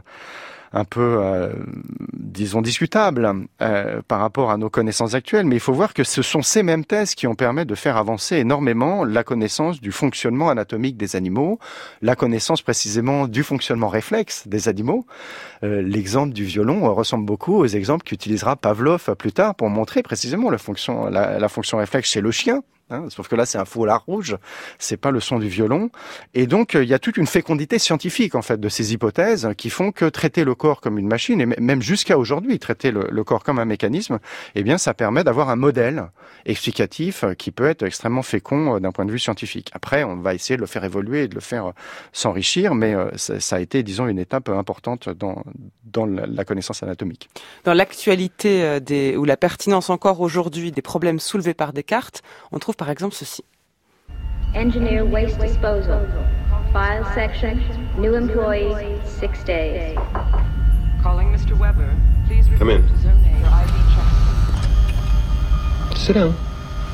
disons discutable par rapport à nos connaissances actuelles, mais il faut voir que ce sont ces mêmes thèses qui ont permis de faire avancer énormément la connaissance du fonctionnement anatomique des animaux, la connaissance précisément du fonctionnement réflexe des animaux. L'exemple du violon ressemble beaucoup aux exemples qu'utilisera Pavlov plus tard pour montrer précisément la fonction réflexe chez le chien. Sauf que là, c'est un foulard rouge, c'est pas le son du violon. Et donc, il y a toute une fécondité scientifique, en fait, de ces hypothèses qui font que traiter le corps comme une machine, et même jusqu'à aujourd'hui, traiter le corps comme un mécanisme, eh bien, ça permet d'avoir un modèle explicatif qui peut être extrêmement fécond d'un point de vue scientifique. Après, on va essayer de le faire évoluer et de le faire s'enrichir, mais ça a été, disons, une étape importante dans la connaissance anatomique. Dans l'actualité ou la pertinence encore aujourd'hui des problèmes soulevés par Descartes, on trouve par exemple ceci. Engineer waste disposal. File section. New employee, 6 days. Calling Mr. Weber. Please Come report in. to zone A. Your ID check. Sit down.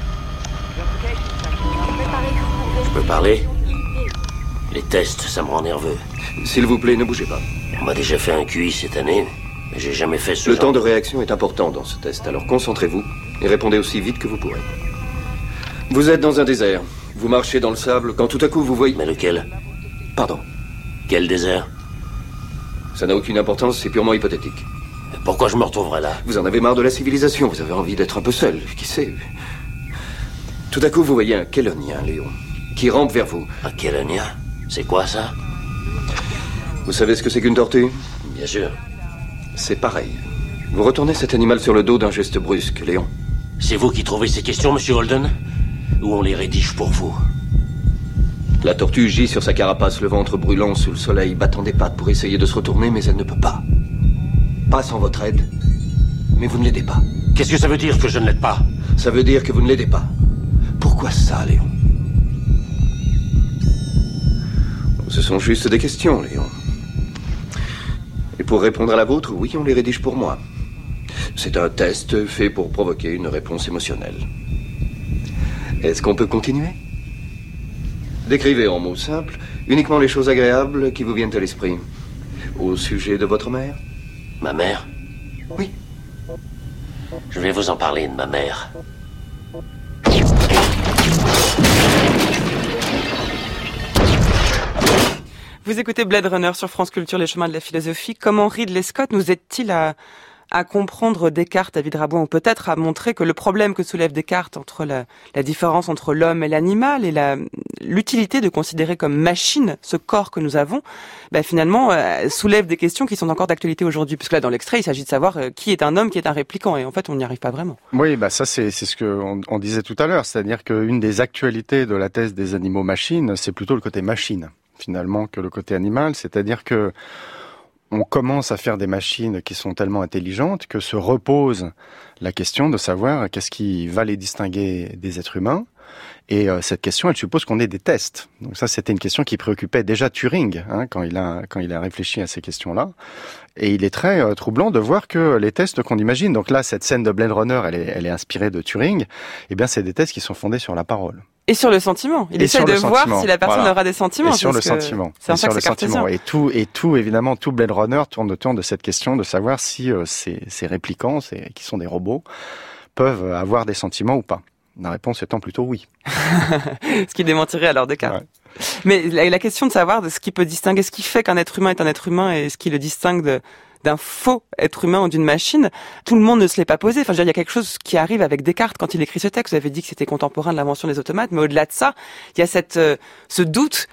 Je peux parler? Les tests, ça me rend nerveux. S'il vous plaît, ne bougez pas. On m'a déjà fait un QI cette année, mais j'ai jamais fait ce Le genre temps de réaction est important dans ce test, alors concentrez-vous et répondez aussi vite que vous pourrez. Vous êtes dans un désert. Vous marchez dans le sable quand tout à coup vous voyez... Mais lequel? Pardon. Quel désert? Ça n'a aucune importance, c'est purement hypothétique. Pourquoi je me retrouverais là? Vous en avez marre de la civilisation, vous avez envie d'être un peu seul, qui sait. Tout à coup vous voyez un Kélonien, Léon, qui rampe vers vous. Un Kélonien? C'est quoi ça? Vous savez ce que c'est qu'une tortue? Bien sûr. C'est pareil. Vous retournez cet animal sur le dos d'un geste brusque, Léon. C'est vous qui trouvez ces questions, monsieur Holden? Ou on les rédige pour vous? La tortue gît sur sa carapace, le ventre brûlant sous le soleil, battant des pattes pour essayer de se retourner, mais elle ne peut pas. Pas sans votre aide. Mais vous ne l'aidez pas. Qu'est-ce que ça veut dire que je ne l'aide pas? Ça veut dire que vous ne l'aidez pas. Pourquoi ça, Léon? Ce sont juste des questions, Léon. Et pour répondre à la vôtre, oui, on les rédige pour moi. C'est un test fait pour provoquer une réponse émotionnelle. Est-ce qu'on peut continuer? Décrivez en mots simples uniquement les choses agréables qui vous viennent à l'esprit. Au sujet de votre mère? Ma mère? Oui. Je vais vous en parler de ma mère. Vous écoutez Blade Runner sur France Culture, les chemins de la philosophie. Comment Ridley Scott nous aide-t-il à comprendre Descartes, David Rabouin, ou peut-être à montrer que le problème que soulève Descartes entre la différence entre l'homme et l'animal et l'utilité de considérer comme machine ce corps que nous avons, finalement soulève des questions qui sont encore d'actualité aujourd'hui. Puisque là, dans l'extrait, il s'agit de savoir qui est un homme, qui est un répliquant, et en fait, on n'y arrive pas vraiment. Oui, ça c'est ce que on disait tout à l'heure, c'est-à-dire qu'une des actualités de la thèse des animaux-machines, c'est plutôt le côté machine, finalement, que le côté animal, c'est-à-dire que on commence à faire des machines qui sont tellement intelligentes que se repose la question de savoir qu'est-ce qui va les distinguer des êtres humains. Et cette question, elle suppose qu'on ait des tests. Donc ça, c'était une question qui préoccupait déjà Turing quand il a réfléchi à ces questions-là. Et il est très troublant de voir que les tests qu'on imagine, donc là, cette scène de Blade Runner, elle est inspirée de Turing. Eh bien, c'est des tests qui sont fondés sur la parole. Et sur le sentiment. Il essaie de voir si la personne aura des sentiments. Et sur le sentiment. C'est un sur le sentiment. Et tout, évidemment, tout Blade Runner tourne autour de cette question de savoir si ces réplicants, qui sont des robots, peuvent avoir des sentiments ou pas. La réponse étant plutôt oui. Ce qui démentirait alors Descartes. Ouais. Mais la question de savoir de ce qui peut distinguer, ce qui fait qu'un être humain est un être humain et ce qui le distingue d'un faux être humain ou d'une machine, tout le monde ne se l'est pas posé. Enfin, je veux dire, il y a quelque chose qui arrive avec Descartes quand il écrit ce texte. Vous avez dit que c'était contemporain de l'invention des automates, mais au-delà de ça, il y a ce doute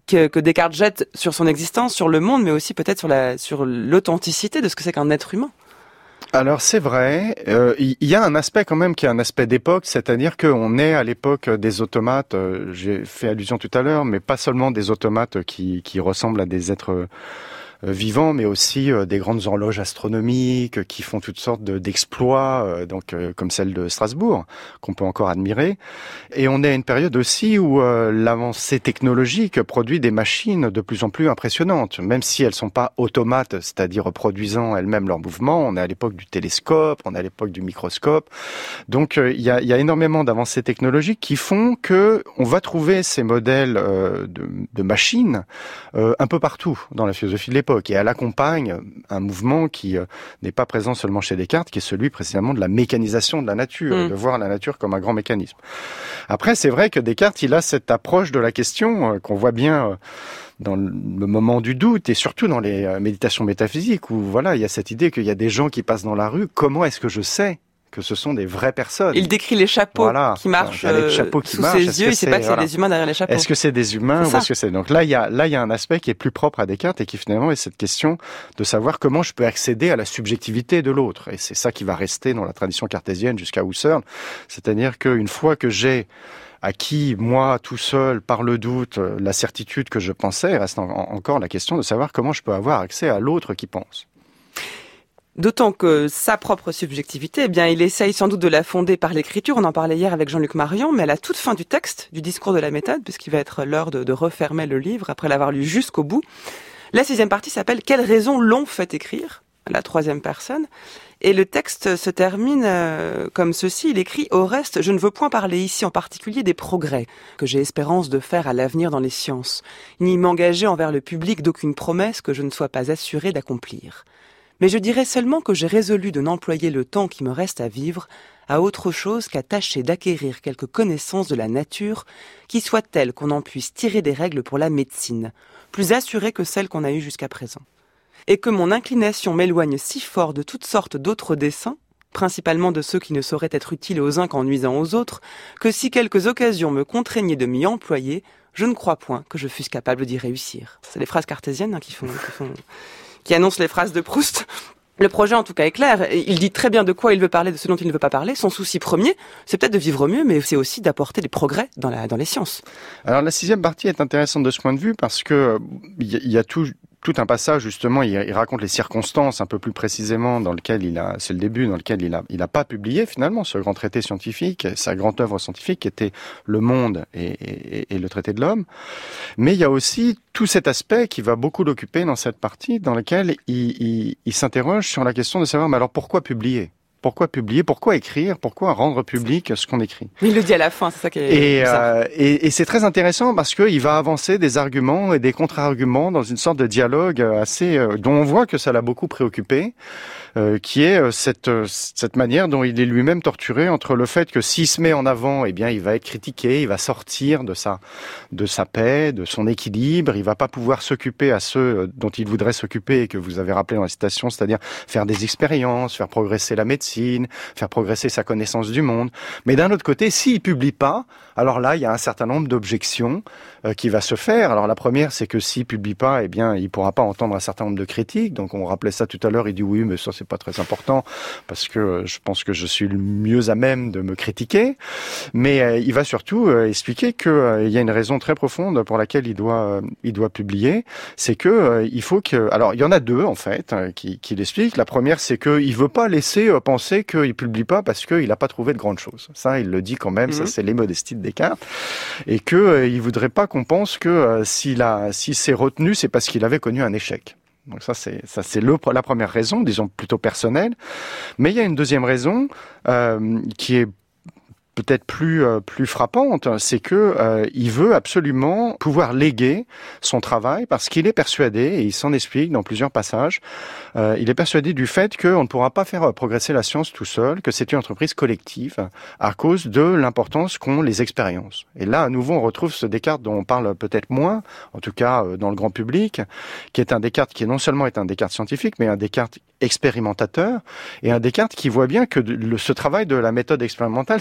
que Descartes jette sur son existence, sur le monde, mais aussi peut-être sur l'authenticité de ce que c'est qu'un être humain. Alors c'est vrai, il y a un aspect quand même qui est un aspect d'époque, c'est-à-dire qu'on est à l'époque des automates, j'ai fait allusion tout à l'heure, mais pas seulement des automates qui ressemblent à des êtres vivants, mais aussi des grandes horloges astronomiques qui font toutes sortes d'exploits, comme celle de Strasbourg, qu'on peut encore admirer. Et on est à une période aussi où l'avancée technologique produit des machines de plus en plus impressionnantes, même si elles sont pas automates, c'est-à-dire reproduisant elles-mêmes leurs mouvements. On est à l'époque du télescope, on est à l'époque du microscope. Donc il y a énormément d'avancées technologiques qui font que on va trouver ces modèles de machines un peu partout dans la philosophie de l'époque. Et elle accompagne un mouvement qui n'est pas présent seulement chez Descartes, qui est celui précisément de la mécanisation de la nature, de voir la nature comme un grand mécanisme. Après, c'est vrai que Descartes, il a cette approche de la question qu'on voit bien dans le moment du doute et surtout dans les méditations métaphysiques où voilà, il y a cette idée qu'il y a des gens qui passent dans la rue. Comment est-ce que je sais que ce sont des vraies personnes? Il décrit les chapeaux qui marchent sous ses yeux. Il ne sait pas que c'est des humains derrière les chapeaux. Est-ce que c'est des humains ou est-ce que c'est... Donc là, il y a un aspect qui est plus propre à Descartes et qui finalement est cette question de savoir comment je peux accéder à la subjectivité de l'autre. Et c'est ça qui va rester dans la tradition cartésienne jusqu'à Husserl. C'est-à-dire qu'une fois que j'ai acquis, moi, tout seul, par le doute, la certitude que je pensais, il reste encore la question de savoir comment je peux avoir accès à l'autre qui pense. D'autant que sa propre subjectivité, eh bien, il essaye sans doute de la fonder par l'écriture. On en parlait hier avec Jean-Luc Marion, mais à la toute fin du texte, du discours de la méthode, puisqu'il va être l'heure de refermer le livre après l'avoir lu jusqu'au bout. La 6e partie s'appelle « Quelles raisons l'ont fait écrire ?» la 3e personne. Et le texte se termine comme ceci. Il écrit « Au reste, je ne veux point parler ici en particulier des progrès que j'ai espérance de faire à l'avenir dans les sciences, ni m'engager envers le public d'aucune promesse que je ne sois pas assuré d'accomplir. Mais je dirais seulement que j'ai résolu de n'employer le temps qui me reste à vivre à autre chose qu'à tâcher d'acquérir quelques connaissances de la nature qui soient telles qu'on en puisse tirer des règles pour la médecine, plus assurées que celles qu'on a eues jusqu'à présent. Et que mon inclination m'éloigne si fort de toutes sortes d'autres desseins, principalement de ceux qui ne sauraient être utiles aux uns qu'en nuisant aux autres, que si quelques occasions me contraignaient de m'y employer, je ne crois point que je fusse capable d'y réussir. C'est les phrases cartésiennes qui annoncent les phrases de Proust. Le projet, en tout cas, est clair. Il dit très bien de quoi il veut parler, de ce dont il ne veut pas parler. Son souci premier, c'est peut-être de vivre mieux, mais c'est aussi d'apporter des progrès dans les sciences. Alors, la 6e partie est intéressante de ce point de vue parce que il y a tout un passage, justement, il raconte les circonstances un peu plus précisément dans lequel c'est le début, dans lequel il a pas publié finalement ce grand traité scientifique, sa grande œuvre scientifique qui était Le Monde et le Traité de l'Homme. Mais il y a aussi tout cet aspect qui va beaucoup l'occuper dans cette partie, dans lequel il s'interroge sur la question de savoir, mais alors pourquoi publier ? Pourquoi publier? Pourquoi écrire? Pourquoi rendre public ce qu'on écrit? Il le dit à la fin, c'est ça qui est bizarre. Et c'est très intéressant parce qu'il va avancer des arguments et des contre-arguments dans une sorte de dialogue assez dont on voit que ça l'a beaucoup préoccupé, qui est cette manière dont il est lui-même torturé entre le fait que s'il se met en avant, eh bien il va être critiqué, il va sortir de sa paix, de son équilibre, il va pas pouvoir s'occuper à ceux dont il voudrait s'occuper et que vous avez rappelé dans la citation, c'est-à-dire faire des expériences, faire progresser la médecine, faire progresser sa connaissance du monde. Mais d'un autre côté, s'il publie pas, alors là, il y a un certain nombre d'objections qui va se faire. Alors la première, c'est que s'il publie pas, eh bien, il pourra pas entendre un certain nombre de critiques. Donc on rappelait ça tout à l'heure, il dit oui, mais ça c'est pas très important parce que je pense que je suis le mieux à même de me critiquer. Mais il va surtout expliquer que il y a une raison très profonde pour laquelle il doit publier, c'est que il faut que, alors il y en a deux en fait qui l'expliquent. La première, c'est que il veut pas laisser penser qu'il publie pas parce qu'il a pas trouvé de grandes choses. Ça, il le dit quand même. Ça, c'est les modesties de Descartes, et que il voudrait pas qu'on pense que s'il s'est retenu, c'est parce qu'il avait connu un échec. Donc ça c'est la première raison, disons plutôt personnelle. Mais il y a une deuxième raison qui est peut-être plus frappante, c'est que il veut absolument pouvoir léguer son travail parce qu'il est persuadé, et il s'en explique dans plusieurs passages, il est persuadé du fait qu'on ne pourra pas faire progresser la science tout seul, que c'est une entreprise collective à cause de l'importance qu'ont les expériences. Et là, à nouveau, on retrouve ce Descartes dont on parle peut-être moins, en tout cas dans le grand public, qui est un Descartes qui non seulement est un Descartes scientifique, mais un Descartes expérimentateur, et un Descartes qui voit bien que ce travail de la méthode expérimentale, c'est un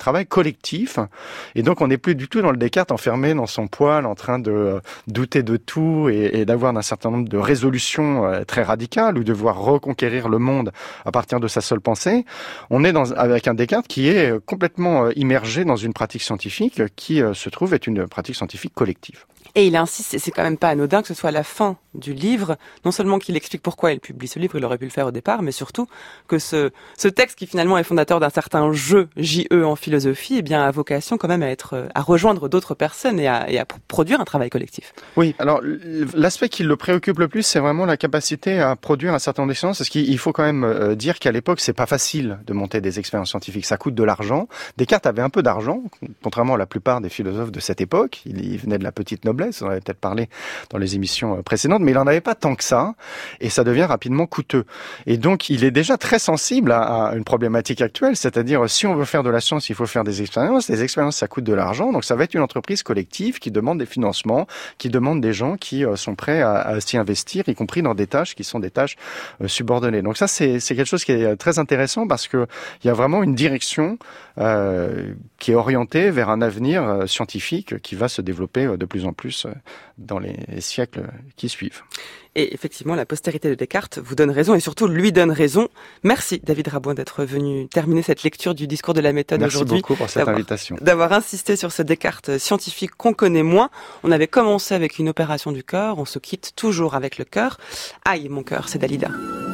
travail collectif. Et donc, on n'est plus du tout dans le Descartes enfermé dans son poêle, en train de douter de tout et d'avoir un certain nombre de résolutions très radicales ou de devoir reconquérir le monde à partir de sa seule pensée. On est avec un Descartes qui est complètement immergé dans une pratique scientifique qui se trouve être une pratique scientifique collective. Et il insiste, et c'est quand même pas anodin que ce soit à la fin du livre, non seulement qu'il explique pourquoi il publie ce livre, il aurait pu le faire au départ, mais surtout que ce texte qui finalement est fondateur d'un certain jeu, JE en philosophie, eh bien, a vocation quand même à rejoindre d'autres personnes et à produire un travail collectif. Oui, alors l'aspect qui le préoccupe le plus, c'est vraiment la capacité à produire un certain nombre d'expériences, parce qu'il faut quand même dire qu'à l'époque, c'est pas facile de monter des expériences scientifiques, ça coûte de l'argent. Descartes avait un peu d'argent, contrairement à la plupart des philosophes de cette époque, il venait de la petite noblesse, on avait peut-être parlé dans les émissions précédentes, mais il n'en avait pas tant que ça, et ça devient rapidement coûteux. Et donc, il est déjà très sensible à une problématique actuelle, c'est-à-dire, si on veut faire de la science, il faut faire des expériences, ça coûte de l'argent, donc ça va être une entreprise collective qui demande des financements, qui demande des gens qui sont prêts à s'y investir, y compris dans des tâches qui sont des tâches subordonnées. Donc ça, c'est quelque chose qui est très intéressant parce que il y a vraiment une direction qui est orientée vers un avenir scientifique qui va se développer de plus en plus dans les siècles qui suivent. Et effectivement, la postérité de Descartes vous donne raison et surtout lui donne raison. Merci David Rabouin d'être venu terminer cette lecture du discours de la méthode aujourd'hui. Merci beaucoup pour cette invitation. D'avoir insisté sur ce Descartes scientifique qu'on connaît moins. On avait commencé avec une opération du cœur, on se quitte toujours avec le cœur. Aïe mon cœur, c'est Dalida.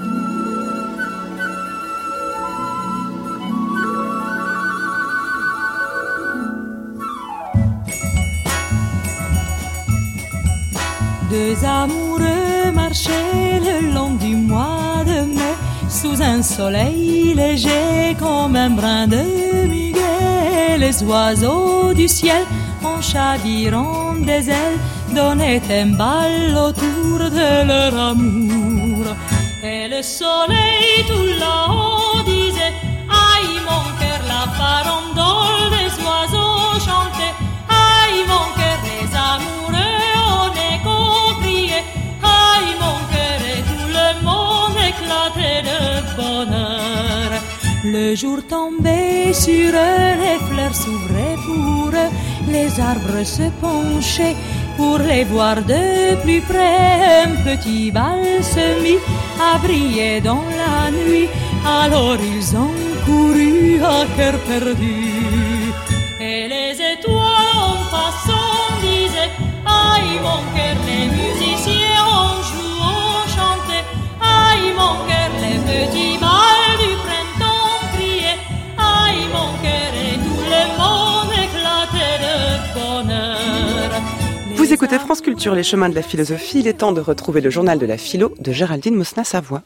Deux amoureux marchaient le long du mois de mai, sous un soleil léger comme un brin de muguet. Les oiseaux du ciel, en chavirant des ailes, donnaient un bal autour de leur amour. Et le soleil tout là-haut disait: aïe mon cœur, la farandole des oiseaux chantait. Aïe mon cœur, les amoureux en écho criaient. Aïe mon cœur, et tout le monde éclatait de bonheur. Le jour tombait sur eux, les fleurs s'ouvraient pour eux, les arbres se penchaient pour les voir de plus près. Un petit bal se mit à briller dans la nuit, alors ils ont couru à cœur perdu. Et les étoiles en passant disaient: aïe mon cœur, les musiciens en jouant chantaient. Aïe mon cœur, les petits bals du printemps criaient. Aïe mon cœur, et tout le monde éclatait de bonheur. Vous écoutez France Culture, les chemins de la philosophie. Il est temps de retrouver le journal de la philo de Géraldine Mosna-Savoie.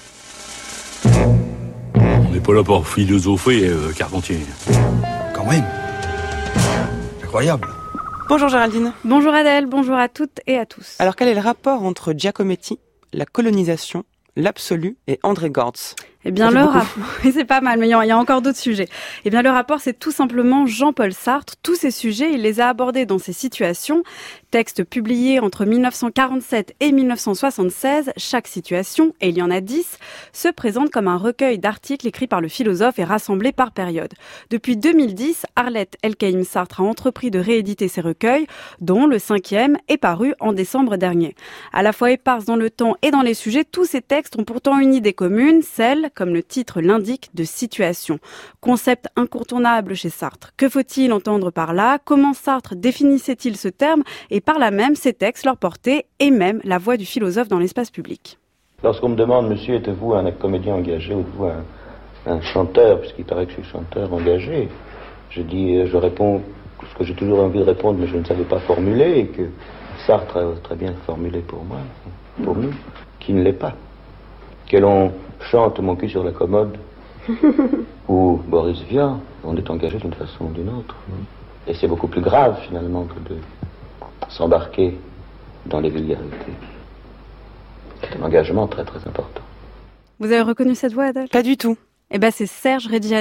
On n'est pas là pour philosopher, Carpentier. Quand même. C'est incroyable. Bonjour Géraldine. Bonjour Adèle, bonjour à toutes et à tous. Alors quel est le rapport entre Giacometti, la colonisation, l'absolu et André Gortz ? Eh bien, le rapport, c'est pas mal, mais il y a encore d'autres sujets. Eh bien, le rapport, c'est tout simplement Jean-Paul Sartre. Tous ces sujets, il les a abordés dans ces situations. Texte publié entre 1947 et 1976, chaque situation, et il y en a 10, se présente comme un recueil d'articles écrits par le philosophe et rassemblés par période. Depuis 2010, Arlette Elkaïm Sartre a entrepris de rééditer ces recueils, dont le 5e est paru en décembre dernier. À la fois éparses dans le temps et dans les sujets, tous ces textes ont pourtant une idée commune, celle, comme le titre l'indique, de situation. Concept incontournable chez Sartre. Que faut-il entendre par là ? Comment Sartre définissait-il ce terme ? Et par là même, ces textes, leur portée et même la voix du philosophe dans l'espace public. Lorsqu'on me demande, monsieur, êtes-vous un comédien engagé ou êtes-vous un chanteur, puisqu'il paraît que je suis chanteur engagé, je réponds ce que j'ai toujours envie de répondre, mais je ne savais pas formuler, et que Sartre a très bien formulé pour moi, pour nous, qui ne l'est pas. Que l'on chante Mon cul sur la commode ou Boris Vian, on est engagé d'une façon ou d'une autre. Et c'est beaucoup plus grave finalement que de s'embarquer dans les vulgarités. C'est un engagement très très important. Vous avez reconnu cette voix, Adèle ? Pas du tout. Eh ben, c'est Serge Reggiani.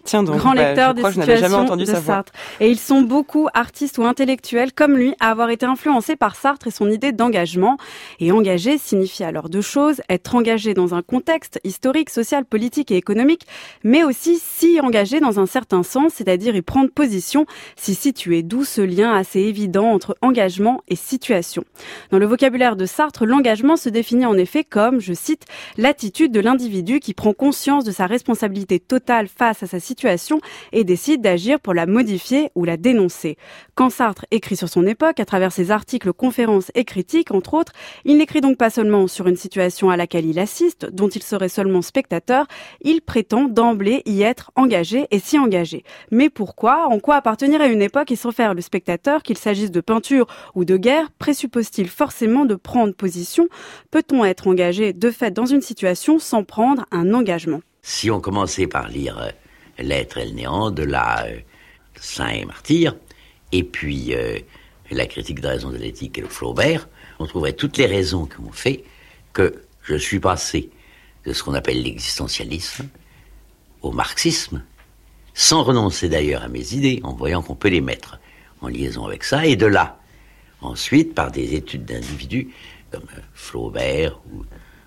Tiens donc, grand lecteur des situations de Sartre. Et ils sont beaucoup artistes ou intellectuels comme lui à avoir été influencés par Sartre et son idée d'engagement. Et engager signifie alors deux choses, être engagé dans un contexte historique, social, politique et économique, mais aussi s'y engager dans un certain sens, c'est-à-dire y prendre position, s'y situer, d'où ce lien assez évident entre engagement et situation. Dans le vocabulaire de Sartre, l'engagement se définit en effet comme, je cite, l'attitude de l'individu qui prend conscience de sa responsabilité totale face à sa situation et décide d'agir pour la modifier ou la dénoncer. Quand Sartre écrit sur son époque, à travers ses articles, conférences et critiques, entre autres, il n'écrit donc pas seulement sur une situation à laquelle il assiste, dont il serait seulement spectateur, il prétend d'emblée y être engagé et s'y engager. Mais pourquoi ? En quoi appartenir à une époque et s'en faire le spectateur, qu'il s'agisse de peinture ou de guerre, présuppose-t-il forcément de prendre position ? Peut-on être engagé de fait dans une situation sans prendre un engagement ? Si on commençait par lire L'être et le néant de la Saint et Martyr, et puis la critique de raison de l'éthique et le Flaubert, on trouverait toutes les raisons qui ont fait que je suis passé de ce qu'on appelle l'existentialisme au marxisme, sans renoncer d'ailleurs à mes idées, en voyant qu'on peut les mettre en liaison avec ça, et de là, ensuite, par des études d'individus, comme Flaubert, ou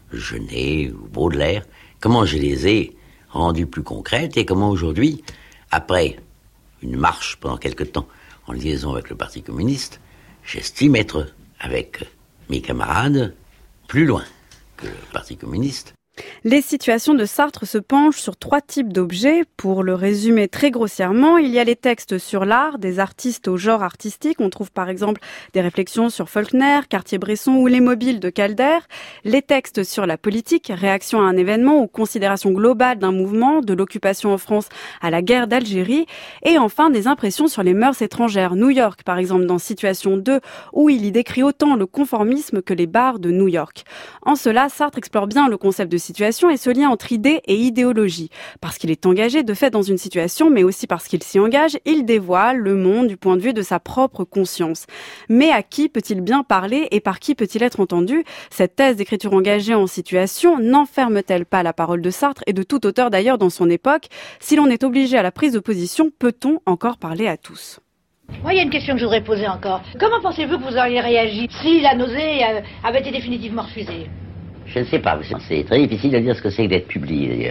Genet, ou Baudelaire, comment je les ai rendues plus concrètes et comment aujourd'hui, après une marche pendant quelque temps en liaison avec le Parti communiste, j'estime être, avec mes camarades, plus loin que le Parti communiste. Les situations de Sartre se penchent sur 3 types d'objets. Pour le résumer très grossièrement, il y a les textes sur l'art, des artistes au genre artistique. On trouve par exemple des réflexions sur Faulkner, Cartier-Bresson ou Les Mobiles de Calder. Les textes sur la politique, réaction à un événement ou considération globale d'un mouvement, de l'occupation en France à la guerre d'Algérie. Et enfin des impressions sur les mœurs étrangères. New York par exemple dans Situation 2, où il y décrit autant le conformisme que les bars de New York. En cela, Sartre explore bien le concept de situation et ce lien entre idée et idéologie. Parce qu'il est engagé de fait dans une situation, mais aussi parce qu'il s'y engage, il dévoile le monde du point de vue de sa propre conscience. Mais à qui peut-il bien parler et par qui peut-il être entendu ? Cette thèse d'écriture engagée en situation n'enferme-t-elle pas la parole de Sartre et de tout auteur d'ailleurs dans son époque ? Si l'on est obligé à la prise de position, peut-on encore parler à tous ? Moi, il y a une question que je voudrais poser encore. Comment pensez-vous que vous auriez réagi si la nausée avait été définitivement refusée ? Je ne sais pas, c'est très difficile de dire ce que c'est que d'être publié d'ailleurs.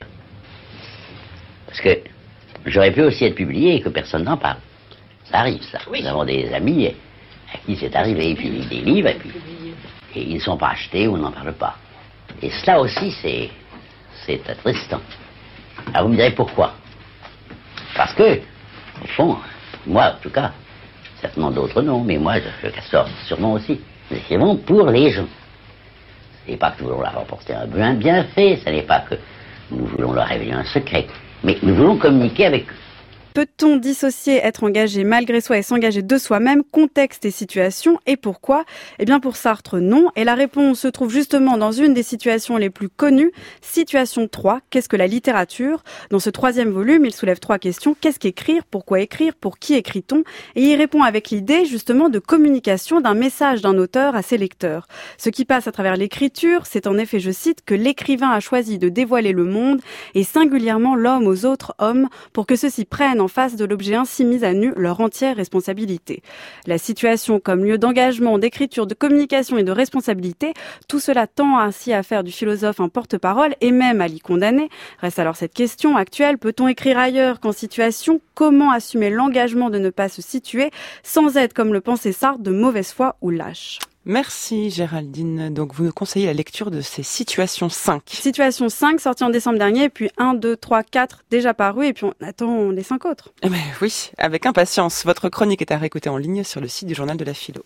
Parce que j'aurais pu aussi être publié et que personne n'en parle. Ça arrive ça. Oui. Nous avons des amis à qui c'est arrivé, ils publient des livres et ils ne sont pas achetés ou on n'en parle pas. Et cela aussi c'est attristant. Alors vous me direz pourquoi ? Parce que, au fond, moi en tout cas, certainement d'autres non, mais moi je sors sûrement aussi. Nous écrivons pour les gens. Ce n'est pas que nous voulons leur apporter un bienfait, ce n'est pas que nous voulons leur révéler un secret, mais nous voulons communiquer avec eux. Peut-on dissocier être engagé malgré soi et s'engager de soi-même, contexte et situation, et pourquoi ? Eh bien pour Sartre, non. Et la réponse se trouve justement dans une des situations les plus connues, situation 3, qu'est-ce que la littérature ? Dans ce 3e volume, il soulève 3 questions. Qu'est-ce qu'écrire ? Pourquoi écrire ? Pour qui écrit-on ? Et il répond avec l'idée justement de communication d'un message d'un auteur à ses lecteurs. Ce qui passe à travers l'écriture, c'est en effet, je cite, que l'écrivain a choisi de dévoiler le monde et singulièrement l'homme aux autres hommes pour que ceux-ci prennent en face de l'objet ainsi mis à nu leur entière responsabilité. La situation comme lieu d'engagement, d'écriture, de communication et de responsabilité, tout cela tend ainsi à faire du philosophe un porte-parole et même à l'y condamner. Reste alors cette question actuelle, peut-on écrire ailleurs qu'en situation ? Comment assumer l'engagement de ne pas se situer sans être, comme le pensait Sartre, de mauvaise foi ou lâche ? Merci Géraldine. Donc vous nous conseillez la lecture de ces Situations 5. Situation 5, sortie en décembre dernier, et puis 1, 2, 3, 4 déjà parus, et puis on attend les 5 autres. Eh bien oui, avec impatience. Votre chronique est à réécouter en ligne sur le site du Journal de la Philo.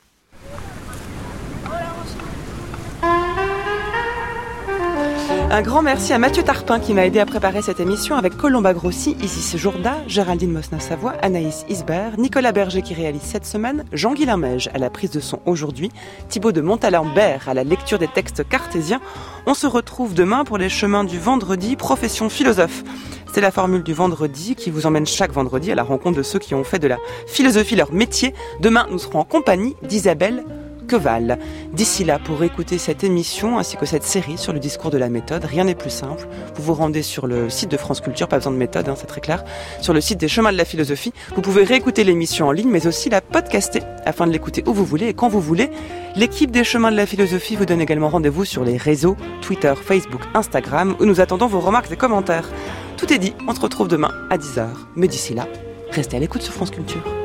Un grand merci à Mathieu Tarpin qui m'a aidé à préparer cette émission avec Colomba Grossi, Isis Jourda, Géraldine Mosna-Savoie, Anaïs Isbert, Nicolas Berger qui réalise cette semaine, Jean-Guilain Meige à la prise de son aujourd'hui, Thibaut de Montalembert à la lecture des textes cartésiens. On se retrouve demain pour les chemins du vendredi, profession philosophe. C'est la formule du vendredi qui vous emmène chaque vendredi à la rencontre de ceux qui ont fait de la philosophie leur métier. Demain, nous serons en compagnie d'Isabelle valent. D'ici là, pour écouter cette émission ainsi que cette série sur le discours de la méthode, rien n'est plus simple. Vous vous rendez sur le site de France Culture, pas besoin de méthode, c'est très clair, sur le site des Chemins de la Philosophie. Vous pouvez réécouter l'émission en ligne, mais aussi la podcaster afin de l'écouter où vous voulez et quand vous voulez. L'équipe des Chemins de la Philosophie vous donne également rendez-vous sur les réseaux Twitter, Facebook, Instagram, où nous attendons vos remarques et commentaires. Tout est dit, on se retrouve demain à 10h. Mais d'ici là, restez à l'écoute sur France Culture.